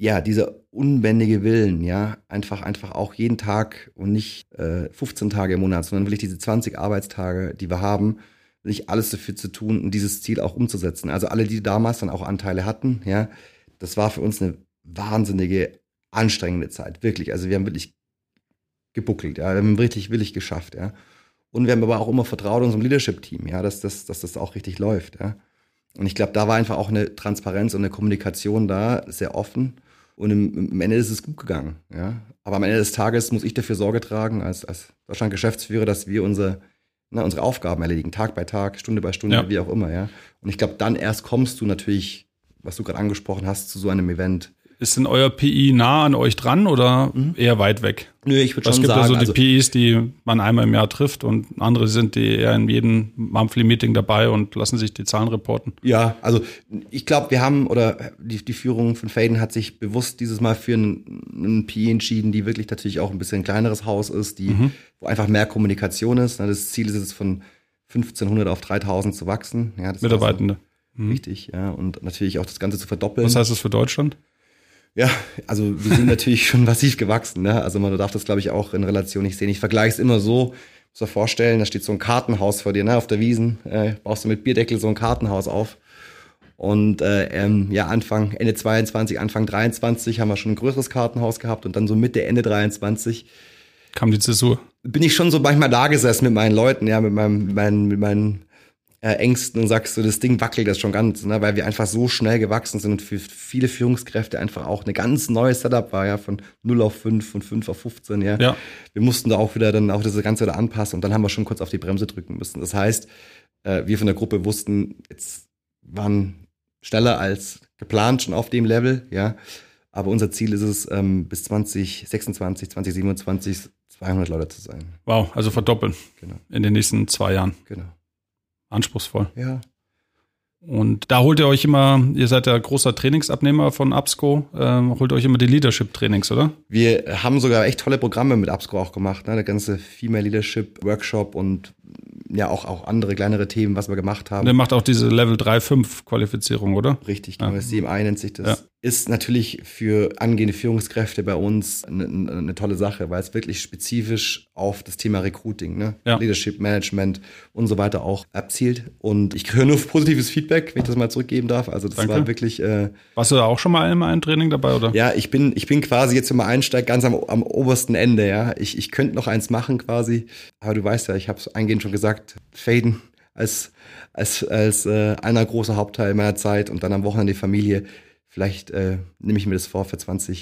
unbändige Willen, ja, einfach auch jeden Tag und nicht 15 Tage im Monat, sondern wirklich diese 20 Arbeitstage, die wir haben, wirklich alles dafür zu tun, um dieses Ziel auch umzusetzen. Also alle, die damals dann auch Anteile hatten, ja, das war für uns eine wahnsinnige, anstrengende Zeit, wirklich. Also wir haben wirklich gebuckelt, ja, wir haben wirklich geschafft, ja. Und wir haben aber auch immer vertraut unserem Leadership-Team, ja, dass das auch richtig läuft, ja. Und ich glaube, da war einfach auch eine Transparenz und eine Kommunikation da, sehr offen. Und am Ende ist es gut gegangen, ja. Aber am Ende des Tages muss ich dafür Sorge tragen, als Deutschland-Geschäftsführer, dass wir unsere Aufgaben erledigen, Tag bei Tag, Stunde bei Stunde, wie auch immer, ja. Und ich glaube, dann erst kommst du natürlich, was du gerade angesprochen hast, zu so einem Event. Ist denn euer PI nah an euch dran oder eher weit weg? Nö, ich würde schon sagen. Es gibt ja so die PIs, die man einmal im Jahr trifft und andere sind, die eher in jedem Monthly-Meeting dabei und lassen sich die Zahlen reporten. Ja, also ich glaube, die Führung von Faden hat sich bewusst dieses Mal für einen PI entschieden, die wirklich natürlich auch ein bisschen ein kleineres Haus ist, wo einfach mehr Kommunikation ist. Das Ziel ist es, von 1500 auf 3000 zu wachsen. Ja, das Mitarbeitende. Richtig, ja. Und natürlich auch das Ganze zu verdoppeln. Was heißt das für Deutschland? Ja, also wir sind natürlich schon massiv gewachsen, ne? Also man darf das, glaube ich, auch in Relation nicht sehen. Ich vergleiche es immer so, muss dir vorstellen, da steht so ein Kartenhaus vor dir, ne? Auf der Wiesn, baust du mit Bierdeckel so ein Kartenhaus auf. Und Ende 22, Anfang 23 haben wir schon ein größeres Kartenhaus gehabt und dann so Mitte, Ende 23 kam die Zäsur. Bin ich schon so manchmal da gesessen mit meinen Leuten, ja, mit meinen Ängsten und sagst so, das Ding wackelt das schon ganz, ne, weil wir einfach so schnell gewachsen sind und für viele Führungskräfte einfach auch eine ganz neue Setup war, ja, von 0 auf 5, von 5 auf 15, ja. Wir mussten da auch wieder dann auch das Ganze wieder anpassen und dann haben wir schon kurz auf die Bremse drücken müssen. Das heißt, wir von der Gruppe wussten, jetzt waren schneller als geplant schon auf dem Level, ja, aber unser Ziel ist es, bis 2026, 2027 200 Leute zu sein. Wow, also verdoppeln. Genau. In den nächsten 2 Jahren. Genau. Anspruchsvoll. Ja. Und da holt ihr euch immer, ihr seid ja großer Trainingsabnehmer von Absco, holt euch immer die Leadership-Trainings, oder? Wir haben sogar echt tolle Programme mit Absco auch gemacht, ne? Der ganze Female Leadership Workshop und ja auch andere kleinere Themen, was wir gemacht haben. Der macht auch diese Level 3-5 Qualifizierung, oder? Richtig, genau. Das CMI nennt sich das. Ja. Ist natürlich für angehende Führungskräfte bei uns eine tolle Sache, weil es wirklich spezifisch auf das Thema Recruiting, ne? Ja. Leadership, Management und so weiter auch abzielt. Und ich höre nur positives Feedback, wenn ich das mal zurückgeben darf. Also das war wirklich. Warst du da auch schon mal in einem Training dabei, oder? Ja, ich bin quasi jetzt, wenn man einsteigt, ganz am obersten Ende, ja. Ich könnte noch eins machen quasi, aber du weißt ja, ich habe es eingehend schon gesagt, Faden als einer großer Hauptteil meiner Zeit und dann am Wochenende die Familie. Vielleicht nehme ich mir das vor, für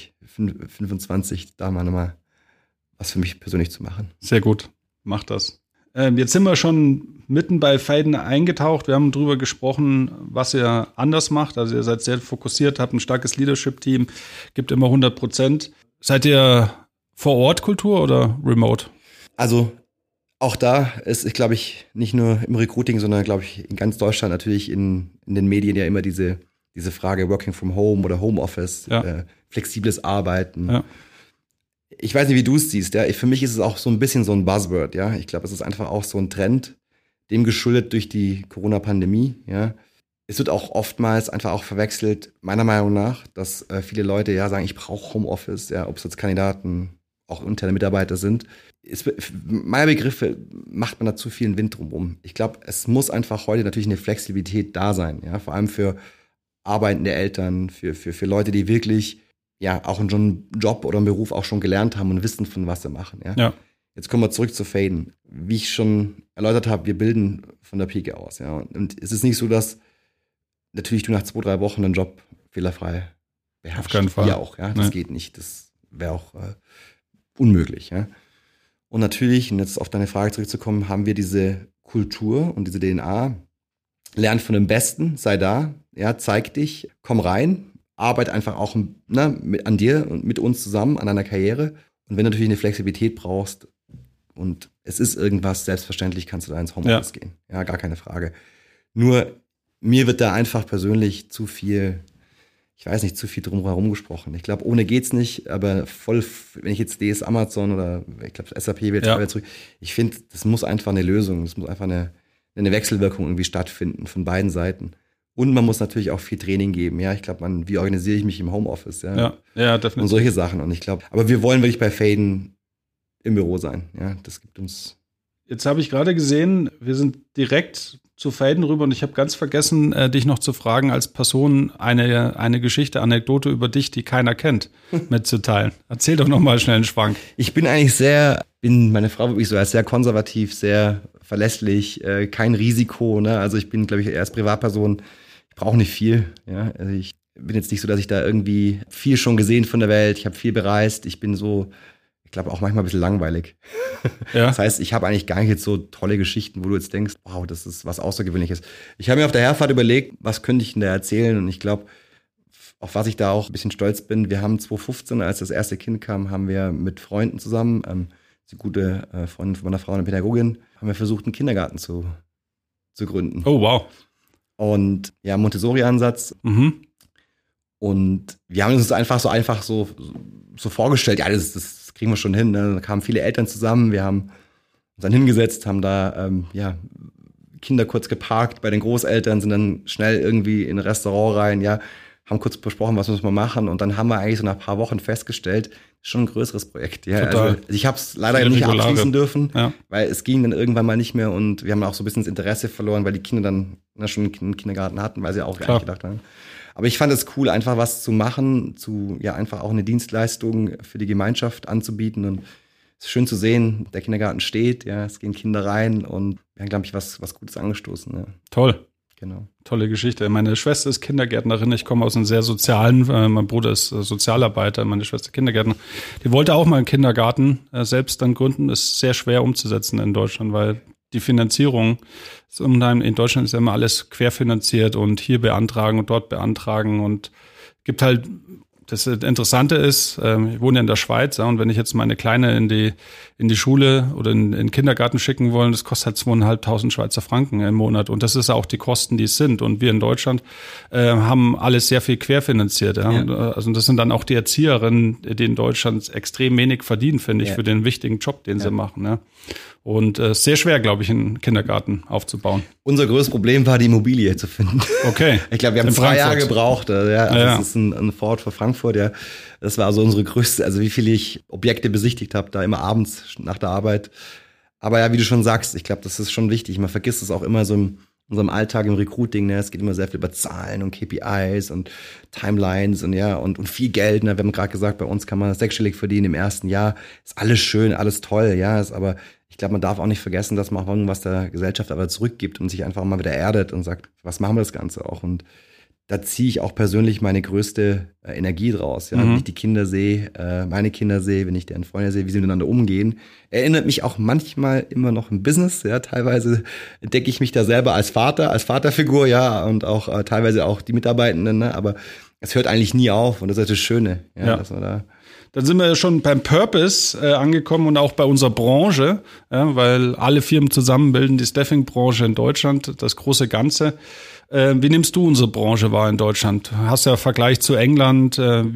2025 da mal nochmal was für mich persönlich zu machen. Sehr gut, mach das. Jetzt sind wir schon mitten bei Faden eingetaucht. Wir haben drüber gesprochen, was ihr anders macht. Also ihr seid sehr fokussiert, habt ein starkes Leadership-Team, gibt immer 100%. Seid ihr vor Ort Kultur oder remote? Also auch da ist, glaube ich, nicht nur im Recruiting, sondern, glaube ich, in ganz Deutschland natürlich in den Medien ja immer diese Frage Working from Home oder Homeoffice, flexibles Arbeiten. Ja. Ich weiß nicht, wie du es siehst. Ja. Für mich ist es auch so ein bisschen so ein Buzzword. Ja. Ich glaube, es ist einfach auch so ein Trend, dem geschuldet durch die Corona-Pandemie. Ja. Es wird auch oftmals einfach auch verwechselt, meiner Meinung nach, dass viele Leute ja sagen, ich brauche Homeoffice, ja, ob es jetzt Kandidaten, auch interne Mitarbeiter sind. Meiner Begriffe macht man da zu viel Wind drumherum. Ich glaube, es muss einfach heute natürlich eine Flexibilität da sein. Ja. Vor allem für arbeitende Eltern, für Leute, die wirklich ja auch einen Job oder einen Beruf auch schon gelernt haben und wissen, von was sie machen. Ja. Ja. Jetzt kommen wir zurück zu Faden. Wie ich schon erläutert habe, wir bilden von der Pike aus. Ja. Und es ist nicht so, dass natürlich du nach 2-3 Wochen einen Job fehlerfrei beherrschst. Auf keinen Fall. Ja auch, ja. Das geht nicht. Das wäre auch unmöglich. Ja. Und natürlich, und jetzt auf deine Frage zurückzukommen, haben wir diese Kultur und diese DNA. Lern von dem Besten, sei da, ja, zeig dich, komm rein, arbeite einfach auch an dir und mit uns zusammen, an deiner Karriere. Und wenn du natürlich eine Flexibilität brauchst und es ist irgendwas, selbstverständlich kannst du da ins Homeoffice gehen. Ja, gar keine Frage. Nur mir wird da einfach persönlich zu viel drumherum gesprochen. Ich glaube, ohne geht's nicht, aber wenn ich jetzt DS Amazon oder ich glaube SAP will jetzt wieder zurück, ich finde, das muss einfach eine Lösung, das muss einfach eine Wechselwirkung irgendwie stattfinden von beiden Seiten. Und man muss natürlich auch viel Training geben. Ja, ich glaube, wie organisiere ich mich im Homeoffice? Ja, definitiv. Und solche Sachen. Und ich glaube, aber wir wollen wirklich bei Faden im Büro sein. Ja, das gibt uns. Jetzt habe ich gerade gesehen, wir sind direkt zu Faden rüber und ich habe ganz vergessen, dich noch zu fragen, als Person eine Geschichte, Anekdote über dich, die keiner kennt, mitzuteilen. Erzähl doch noch mal schnell einen Schwank. Ich bin eigentlich meine Frau wirklich so als sehr konservativ, sehr verlässlich, kein Risiko. Ne? Also ich bin, glaube ich, eher als Privatperson, ich brauche nicht viel. Ja? Also ich bin jetzt nicht so, dass ich da irgendwie viel schon gesehen von der Welt, ich habe viel bereist, ich bin so, ich glaube auch manchmal ein bisschen langweilig. Ja. Das heißt, ich habe eigentlich gar nicht jetzt so tolle Geschichten, wo du jetzt denkst, wow, das ist was Außergewöhnliches. Ich habe mir auf der Herfahrt überlegt, was könnte ich denn da erzählen? Und ich glaube, auf was ich da auch ein bisschen stolz bin, wir haben 2015, als das erste Kind kam, haben wir mit Freunden zusammen, die gute Freundin von meiner Frau, eine Pädagogin, haben wir versucht, einen Kindergarten zu gründen. Oh, wow. Und ja, Montessori-Ansatz. Mhm. Und wir haben uns das einfach so vorgestellt, ja, das kriegen wir schon hin. Ne? Da kamen viele Eltern zusammen, wir haben uns dann hingesetzt, haben da Kinder kurz geparkt bei den Großeltern, sind dann schnell irgendwie in ein Restaurant rein, ja, haben kurz besprochen, was müssen wir machen. Und dann haben wir eigentlich so nach ein paar Wochen festgestellt, schon ein größeres Projekt. Ja. Also ich habe es leider nicht abschließen dürfen, weil es ging dann irgendwann mal nicht mehr und wir haben auch so ein bisschen das Interesse verloren, weil die Kinder dann schon einen Kindergarten hatten, weil sie auch gar nicht gedacht haben. Aber ich fand es cool, einfach was zu machen, einfach auch eine Dienstleistung für die Gemeinschaft anzubieten. Und es ist schön zu sehen, der Kindergarten steht, ja, es gehen Kinder rein und wir haben, glaube ich, was Gutes angestoßen. Ja. Toll. Genau. Tolle Geschichte. Meine Schwester ist Kindergärtnerin. Ich komme aus einem sehr sozialen, mein Bruder ist Sozialarbeiter, meine Schwester Kindergärtner. Die wollte auch mal einen Kindergarten selbst dann gründen. Ist sehr schwer umzusetzen in Deutschland, weil die Finanzierung in Deutschland ist ja immer alles querfinanziert und hier beantragen und dort beantragen und gibt halt, das Interessante ist, ich wohne ja in der Schweiz, ja, und wenn ich jetzt meine Kleine in die Schule oder in den Kindergarten schicken wollen, das kostet halt 2.500 Schweizer Franken im Monat und das ist auch die Kosten, die es sind und wir in Deutschland haben alles sehr viel querfinanziert. Ja. Ja. Also das sind dann auch die Erzieherinnen, die in Deutschland extrem wenig verdienen, finde ich, für den wichtigen Job, den sie machen. Ja. Und sehr schwer, glaube ich, einen Kindergarten aufzubauen. Unser größtes Problem war, die Immobilie zu finden. Okay. Ich glaube, wir haben 2 Jahre gebraucht. Das ist ein Fort für Frankfurt. Ja. Das war so unsere größte, also wie viele ich Objekte besichtigt habe, da immer abends nach der Arbeit. Aber ja, wie du schon sagst, ich glaube, das ist schon wichtig. Man vergisst es auch immer so in unserem Alltag im Recruiting. Ne? Es geht immer sehr viel über Zahlen und KPIs und Timelines und viel Geld. Ne? Wir haben gerade gesagt, bei uns kann man 6-stellig verdienen im ersten Jahr. Ist alles schön, alles toll, ja, aber ich glaube, man darf auch nicht vergessen, dass man auch irgendwas der Gesellschaft aber zurückgibt und sich einfach mal wieder erdet und sagt, was machen wir das Ganze auch? Und da ziehe ich auch persönlich meine größte Energie draus. Ja? Wenn ich die Kinder sehe, meine Kinder sehe, wenn ich deren Freunde sehe, wie sie miteinander umgehen. Erinnert mich auch manchmal immer noch im Business. Ja? Teilweise entdecke ich mich da selber als Vaterfigur, ja, und auch teilweise auch die Mitarbeitenden. Ne? Aber es hört eigentlich nie auf und das ist das Schöne. Ja. Dass man da Dann sind wir schon beim Purpose angekommen und auch bei unserer Branche, weil alle Firmen zusammen bilden die Staffing-Branche in Deutschland, das große Ganze. Wie nimmst du unsere Branche wahr in Deutschland? Hast ja Vergleich zu England,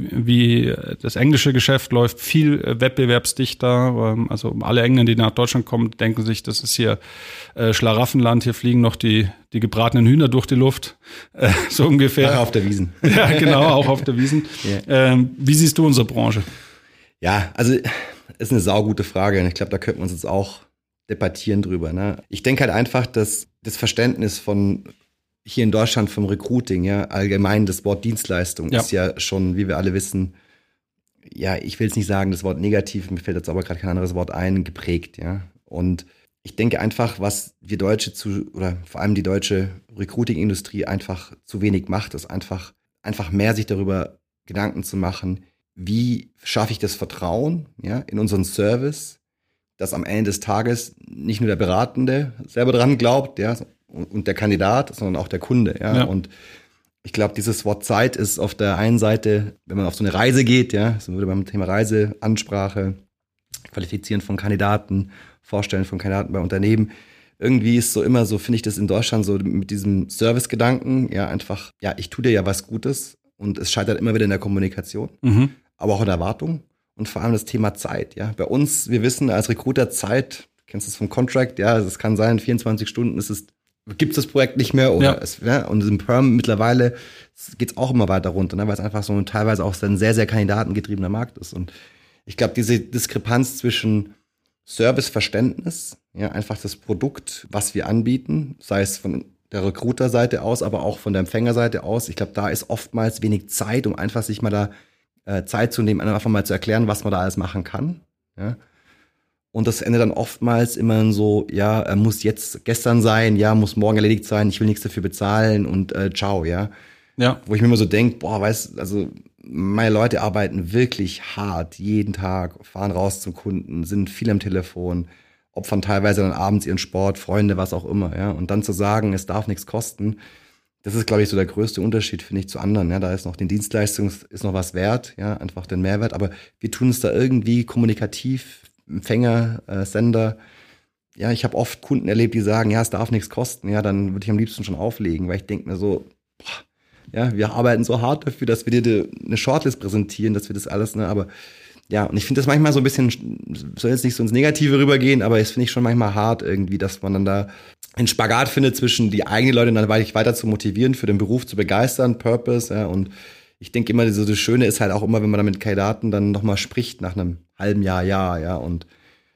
wie das englische Geschäft läuft, viel wettbewerbsdichter. Also alle Engländer, die nach Deutschland kommen, denken sich, das ist hier Schlaraffenland, hier fliegen noch die gebratenen Hühner durch die Luft, so ungefähr. Auch auf der Wiesn. Ja, genau, auch auf der Wiesn. Yeah. Wie siehst du unsere Branche? Ja, also ist eine saugute Frage und ich glaube, da könnten wir uns jetzt auch debattieren drüber. Ne? Ich denke halt einfach, dass das Verständnis von hier in Deutschland vom Recruiting, ja, allgemein das Wort Dienstleistung ist ja schon, wie wir alle wissen, ja, ich will jetzt nicht sagen, das Wort negativ, mir fällt jetzt aber gerade kein anderes Wort ein, geprägt, ja. Und ich denke einfach, was wir Deutsche oder vor allem die deutsche Recruiting-Industrie einfach zu wenig macht, ist einfach mehr sich darüber Gedanken zu machen, wie schaffe ich das Vertrauen, ja, in unseren Service, dass am Ende des Tages nicht nur der Beratende selber dran glaubt, ja, und der Kandidat, sondern auch der Kunde, ja. Und ich glaube, dieses Wort Zeit ist auf der einen Seite, wenn man auf so eine Reise geht, ja, so würde beim Thema Reise, Ansprache, Qualifizieren von Kandidaten, Vorstellen von Kandidaten bei Unternehmen. Irgendwie ist so immer so, finde ich das in Deutschland so mit diesem Service-Gedanken, ja, einfach, ja, ich tue dir ja was Gutes und es scheitert immer wieder in der Kommunikation, aber auch in der Erwartung und vor allem das Thema Zeit, ja. Bei uns, wir wissen als Recruiter Zeit, du kennst das vom Contract, ja, es kann sein, 24 Stunden gibt es das Projekt nicht mehr oder und im Perm mittlerweile geht es auch immer weiter runter, ne, weil es einfach so teilweise auch ein sehr, sehr kandidatengetriebener Markt ist und ich glaube, diese Diskrepanz zwischen Serviceverständnis, ja, einfach das Produkt, was wir anbieten, sei es von der Recruiter-Seite aus, aber auch von der Empfängerseite aus. Ich glaube, da ist oftmals wenig Zeit, um einfach sich mal da Zeit zu nehmen, einfach mal zu erklären, was man da alles machen kann. Ja. Und das endet dann oftmals immer so, ja, muss jetzt gestern sein, ja, muss morgen erledigt sein, ich will nichts dafür bezahlen und ciao, ja. Ja. Wo ich mir immer so denke, boah, also meine Leute arbeiten wirklich hart, jeden Tag, fahren raus zum Kunden, sind viel am Telefon, opfern teilweise dann abends ihren Sport, Freunde, was auch immer, ja. Und dann zu sagen, es darf nichts kosten, das ist, glaube ich, so der größte Unterschied, finde ich, zu anderen, ja. Da ist noch den Dienstleistungen, ist noch was wert, ja, einfach den Mehrwert, aber wir tun es da irgendwie kommunikativ, Empfänger, Sender. Ja, ich habe oft Kunden erlebt, die sagen, ja, es darf nichts kosten, ja, dann würde ich am liebsten schon auflegen, weil ich denke mir so, boah, ja, wir arbeiten so hart dafür, dass wir dir eine Shortlist präsentieren, dass wir das alles, ne, aber ja, und ich finde das manchmal so ein bisschen, soll jetzt nicht so ins Negative rübergehen, aber das finde ich schon manchmal hart irgendwie, dass man dann da einen Spagat findet zwischen die eigenen Leute dann weiter zu motivieren, für den Beruf zu begeistern, Purpose, ja, und ich denke immer, das Schöne ist halt auch immer, wenn man da mit Kandidaten dann nochmal spricht nach einem halben Jahr, ja, und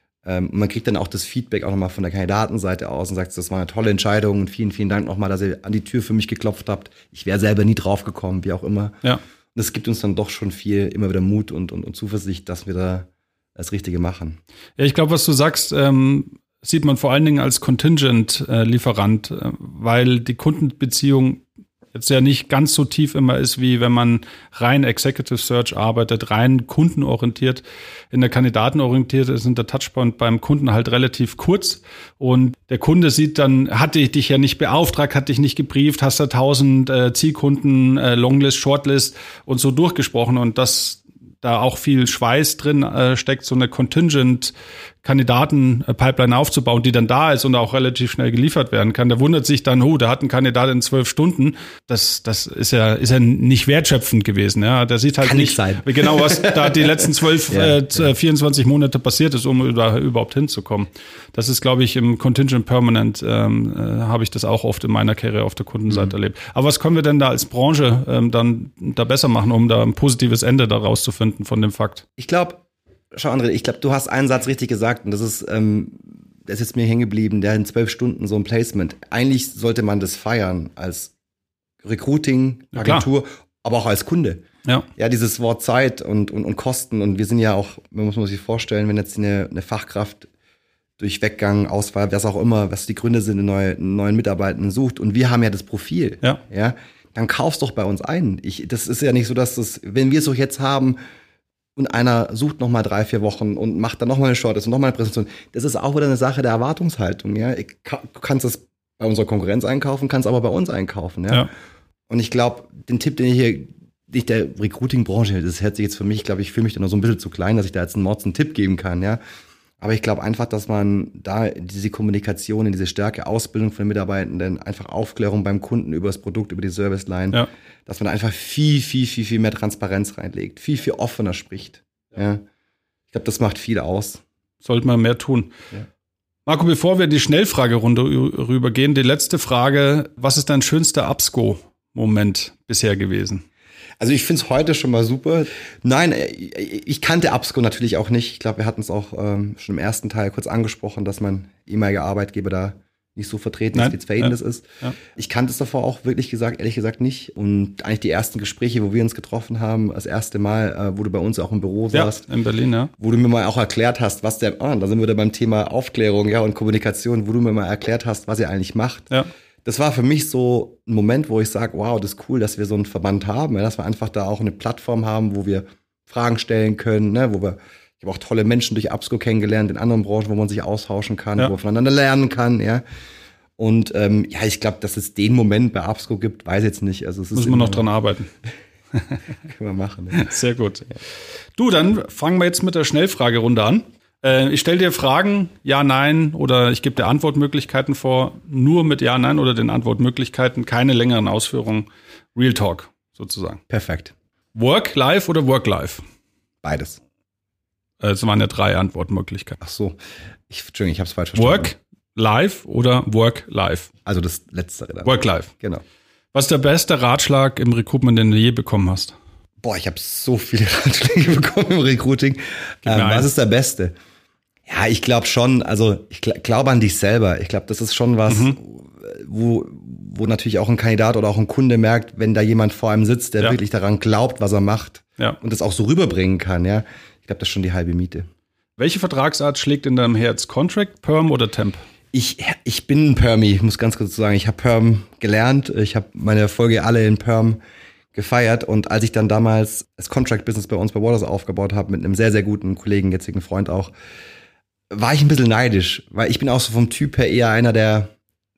man kriegt dann auch das Feedback auch nochmal von der Kandidatenseite aus und sagt, das war eine tolle Entscheidung und vielen, vielen Dank nochmal, dass ihr an die Tür für mich geklopft habt. Ich wäre selber nie drauf gekommen, wie auch immer. Ja. Und das gibt uns dann doch schon viel, immer wieder Mut und Zuversicht, dass wir da das Richtige machen. Ja, ich glaube, was du sagst, sieht man vor allen Dingen als Contingent-Lieferant, weil die Kundenbeziehung jetzt ja nicht ganz so tief immer ist, wie wenn man rein Executive Search arbeitet, rein kundenorientiert. In der Kandidatenorientiert sind der Touchpoint beim Kunden halt relativ kurz und der Kunde sieht dann, hatte ich dich ja nicht beauftragt, hat dich nicht gebrieft, hast da 1000 Zielkunden, Longlist, Shortlist und so durchgesprochen und das da auch viel Schweiß drin steckt, so eine Contingent-Kandidaten-Pipeline aufzubauen, die dann da ist und auch relativ schnell geliefert werden kann. Der wundert sich dann, da hat ein Kandidat in 12 Stunden. Das ist ja nicht wertschöpfend gewesen. Ja, der sieht halt nicht sein. Genau, was da die letzten 24 Monate passiert ist, um da überhaupt hinzukommen. Das ist, glaube ich, im Contingent Permanent habe ich das auch oft in meiner Karriere auf der Kundenseite erlebt. Aber was können wir denn da als Branche dann da besser machen, um da ein positives Ende daraus zu finden von dem Fakt? Ich glaube, schau André, du hast einen Satz richtig gesagt und das ist jetzt mir hängen geblieben, der in 12 Stunden so ein Placement. Eigentlich sollte man das feiern als Recruiting, Agentur, aber auch als Kunde. Ja, dieses Wort Zeit und Kosten und wir sind ja auch, man muss sich vorstellen, wenn jetzt eine Fachkraft durch Weggang, Auswahl, was auch immer, was die Gründe sind, einen neuen Mitarbeitenden sucht und wir haben ja das Profil, ja, dann kaufst doch bei uns ein. Das ist ja nicht so, dass wenn wir es so jetzt haben und einer sucht noch mal 3-4 Wochen und macht dann noch mal eine Shortlist und noch mal eine Präsentation, das ist auch wieder eine Sache der Erwartungshaltung, ja. Du kannst es bei unserer Konkurrenz einkaufen, kannst aber bei uns einkaufen, ja. Und ich glaube, den Tipp, den ich hier nicht der Recruiting-Branche, das hört sich jetzt für mich, glaube ich, fühle mich da noch so ein bisschen zu klein, dass ich da jetzt einen Tipp geben kann, ja. Aber ich glaube einfach, dass man da diese Kommunikation, in diese Stärke, Ausbildung von den Mitarbeitenden, einfach Aufklärung beim Kunden über das Produkt, über die Serviceline, dass man da einfach viel, viel, viel, viel mehr Transparenz reinlegt, viel, viel offener spricht. Ja. Ich glaube, das macht viel aus. Sollte man mehr tun. Ja. Marco, bevor wir in die Schnellfragerunde rübergehen, die letzte Frage, was ist dein schönster Absco-Moment bisher gewesen? Also ich finde es heute schon mal super. Nein, ich kannte Absco natürlich auch nicht. Ich glaube, wir hatten es auch schon im ersten Teil kurz angesprochen, dass mein ehemaliger Arbeitgeber da nicht so vertreten ist, wie Faden das ist. Ja. Ich kannte es davor auch ehrlich gesagt nicht. Und eigentlich die ersten Gespräche, wo wir uns getroffen haben, das erste Mal, wo du bei uns auch im Büro saßt. In Berlin, ja. Wo du mir mal auch erklärt hast, da sind wir da beim Thema Aufklärung, und Kommunikation, wo du mir mal erklärt hast, was ihr eigentlich macht. Ja. Das war für mich so ein Moment, wo ich sage, wow, das ist cool, dass wir so einen Verband haben, dass wir einfach da auch eine Plattform haben, wo wir Fragen stellen können, ich habe auch tolle Menschen durch Absco kennengelernt in anderen Branchen, wo man sich austauschen kann, wo man voneinander lernen kann, Und ich glaube, dass es den Moment bei Absco gibt, weiß jetzt nicht. Also es müssen wir noch dran arbeiten. Können wir machen. Ja. Sehr gut. Du, dann fangen wir jetzt mit der Schnellfragerunde an. Ich stelle dir Fragen, ja, nein, oder ich gebe dir Antwortmöglichkeiten vor, nur mit ja, nein oder den Antwortmöglichkeiten, keine längeren Ausführungen. Real Talk sozusagen. Perfekt. Work-Life oder Work-Life? Beides. Es waren ja 3 Antwortmöglichkeiten. Ach so. Entschuldigung, ich habe es falsch verstanden. Work-Life oder Work-Life? Also das Letztere dann. Work-Life. Genau. Was ist der beste Ratschlag im Recruitment, den du je bekommen hast? Boah, ich habe so viele Ratschläge bekommen im Recruiting. Was ist der beste? Ja, ich glaube schon, also ich glaube an dich selber. Ich glaube, das ist schon was, wo natürlich auch ein Kandidat oder auch ein Kunde merkt, wenn da jemand vor einem sitzt, der wirklich daran glaubt, was er macht und das auch so rüberbringen kann. Ja, ich glaube, das ist schon die halbe Miete. Welche Vertragsart schlägt in deinem Herz? Contract, Perm oder Temp? Ich bin ein Permi, ich muss ganz kurz sagen. Ich habe Perm gelernt. Ich habe meine Erfolge alle in Perm gefeiert. Und als ich dann damals das Contract-Business bei uns bei Waters aufgebaut habe, mit einem sehr, sehr guten Kollegen, jetzigen Freund auch, war ich ein bisschen neidisch. Weil ich bin auch so vom Typ her eher einer, der,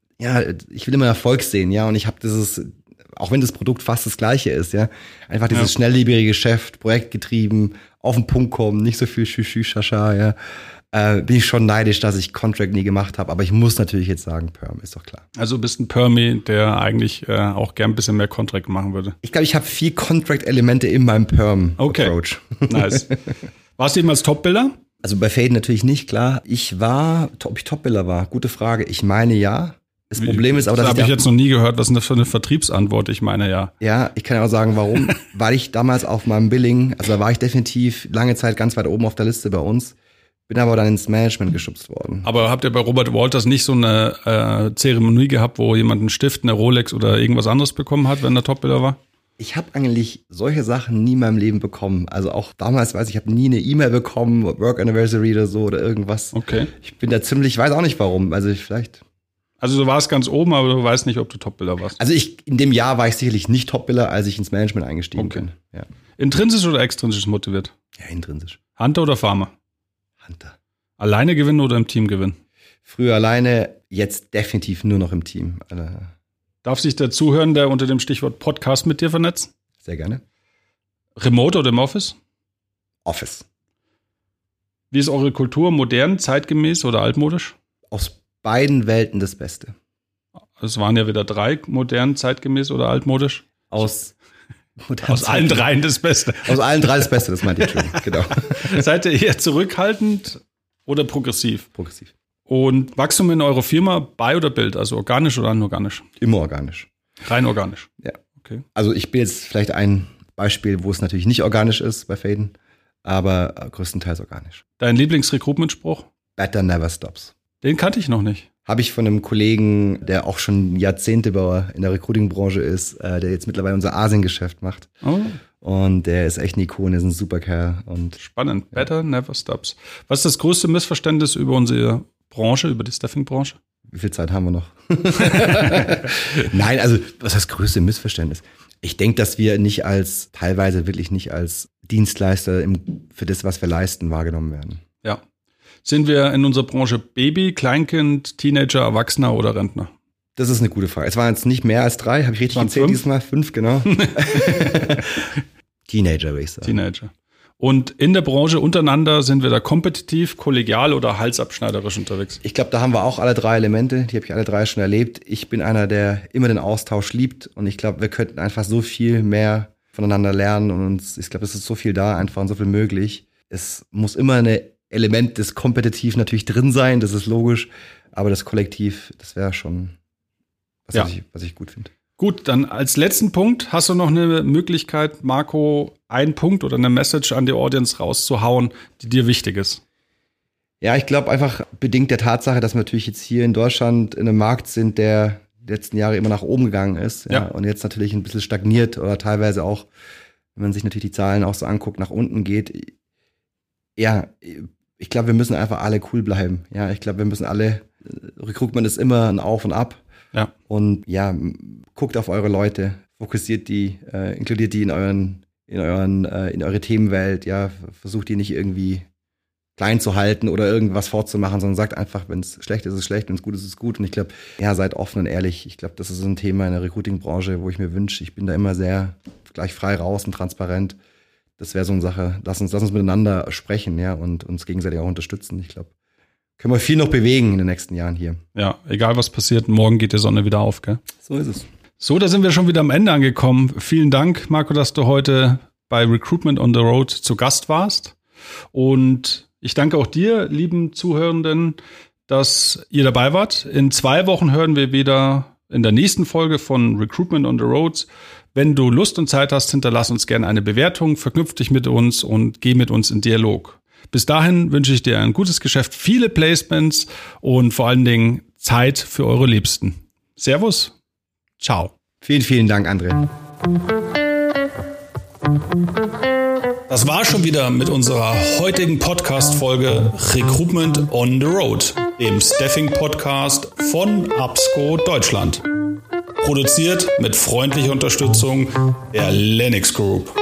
ich will immer Erfolg sehen, und ich habe dieses, auch wenn das Produkt fast das gleiche ist, einfach dieses schnelllebige Geschäft, projektgetrieben, auf den Punkt kommen, nicht so viel Schüschü, Schascha, bin ich schon neidisch, dass ich Contract nie gemacht habe. Aber ich muss natürlich jetzt sagen, Perm, ist doch klar. Also du bist ein Permi, der eigentlich auch gern ein bisschen mehr Contract machen würde. Ich glaube, ich habe 4 Contract-Elemente in meinem Perm-Approach. Nice. Warst du jemals Top-Biller? Also bei Faden natürlich nicht, klar. Ob ich Top-Biller war, gute Frage. Ich meine ja. Das Problem ist aber, dass das habe ich jetzt noch nie gehört. Was ist denn das für eine Vertriebsantwort? Ich meine ja. Ja, ich kann ja auch sagen, warum. Weil ich damals auf meinem Billing, also da war ich definitiv lange Zeit ganz weit oben auf der Liste bei uns. Bin aber dann ins Management geschubst worden. Aber habt ihr bei Robert Walters nicht so eine Zeremonie gehabt, wo jemand einen Stift, eine Rolex oder irgendwas anderes bekommen hat, wenn der Top-Biller war? Ich habe eigentlich solche Sachen nie in meinem Leben bekommen. Also auch damals, ich habe nie eine E-Mail bekommen, Work Anniversary oder so oder irgendwas. Okay. Ich bin da ziemlich, weiß auch nicht warum. Also du warst ganz oben, aber du weißt nicht, ob du Top-Biller warst. Also in dem Jahr war ich sicherlich nicht Top-Biller, als ich ins Management eingestiegen bin. Ja. Intrinsisch oder extrinsisch motiviert? Ja, intrinsisch. Hunter oder Farmer? Hunter. Alleine gewinnen oder im Team gewinnen? Früher alleine, jetzt definitiv nur noch im Team. Darf sich der Zuhörende unter dem Stichwort Podcast mit dir vernetzen? Sehr gerne. Remote oder im Office? Office. Wie ist eure Kultur? Modern, zeitgemäß oder altmodisch? Aus beiden Welten das Beste. Es waren ja wieder 3, modern, zeitgemäß oder altmodisch. Aus allen 3 das Beste. Aus allen 3 das Beste, das meinte ich schon. Genau. Seid ihr eher zurückhaltend oder progressiv? Progressiv. Und Wachstum in eurer Firma Buy oder Build, also organisch oder anorganisch? Immer organisch. Rein organisch? Ja. Okay. Also ich bin jetzt vielleicht ein Beispiel, wo es natürlich nicht organisch ist bei Faden, aber größtenteils organisch. Dein Lieblings-Recruitment-Spruch? Better never stops. Den kannte ich noch nicht. Habe ich von einem Kollegen, der auch schon Jahrzehnte in der Recruiting-Branche ist, der jetzt mittlerweile unser Asien-Geschäft macht. Oh. Und der ist echt eine Ikone, ist ein super Kerl. Spannend. Ja. Better never stops. Was ist das größte Missverständnis über unsere Branche, über die Staffing-Branche? Wie viel Zeit haben wir noch? Nein, also was ist das größte Missverständnis? Ich denke, dass wir teilweise wirklich nicht als Dienstleister für das, was wir leisten, wahrgenommen werden. Ja. Sind wir in unserer Branche Baby, Kleinkind, Teenager, Erwachsener oder Rentner? Das ist eine gute Frage. Es waren jetzt nicht mehr als 3, habe ich richtig gezählt diesmal? 5, genau. Teenager, würde ich sagen. Teenager. Und in der Branche untereinander sind wir da kompetitiv, kollegial oder halsabschneiderisch unterwegs? Ich glaube, da haben wir auch alle 3 Elemente. Die habe ich alle 3 schon erlebt. Ich bin einer, der immer den Austausch liebt. Und ich glaube, wir könnten einfach so viel mehr voneinander lernen. Und ich glaube, es ist so viel da einfach und so viel möglich. Es muss immer ein Element des Kompetitiv natürlich drin sein. Das ist logisch. Aber das Kollektiv, das wäre schon was ich gut finde. Gut, dann als letzten Punkt hast du noch eine Möglichkeit, Marco, einen Punkt oder eine Message an die Audience rauszuhauen, die dir wichtig ist. Ja, ich glaube einfach bedingt der Tatsache, dass wir natürlich jetzt hier in Deutschland in einem Markt sind, der die letzten Jahre immer nach oben gegangen ist. Ja. Und jetzt natürlich ein bisschen stagniert oder teilweise auch, wenn man sich natürlich die Zahlen auch so anguckt, nach unten geht. Ja, ich glaube, wir müssen einfach alle cool bleiben. Ja, ich glaube, wir müssen alle, Recruitment ist immer ein Auf und Ab. Ja. Und ja, guckt auf eure Leute, fokussiert die, inkludiert die in eure Themenwelt, ja, versucht die nicht irgendwie klein zu halten oder irgendwas fortzumachen, sondern sagt einfach, wenn es schlecht ist, ist es schlecht, wenn es gut ist, ist es gut. Und ich glaube, ja, seid offen und ehrlich. Ich glaube, das ist ein Thema in der Recruiting-Branche, wo ich mir wünsche, ich bin da immer sehr gleich frei raus und transparent. Das wäre so eine Sache. Lass uns miteinander sprechen, ja, und uns gegenseitig auch unterstützen. Ich glaube, können wir viel noch bewegen in den nächsten Jahren hier. Ja, egal was passiert, morgen geht die Sonne wieder auf, gell? So ist es. So, da sind wir schon wieder am Ende angekommen. Vielen Dank, Marco, dass du heute bei Recruitment on the Road zu Gast warst. Und ich danke auch dir, lieben Zuhörenden, dass ihr dabei wart. In 2 Wochen hören wir wieder in der nächsten Folge von Recruitment on the Road. Wenn du Lust und Zeit hast, hinterlass uns gerne eine Bewertung, verknüpf dich mit uns und geh mit uns in Dialog. Bis dahin wünsche ich dir ein gutes Geschäft, viele Placements und vor allen Dingen Zeit für eure Liebsten. Servus, ciao. Vielen, vielen Dank, André. Das war schon wieder mit unserer heutigen Podcast-Folge Recruitment on the Road, dem Staffing-Podcast von Absco Deutschland. Produziert mit freundlicher Unterstützung der Lennox Group.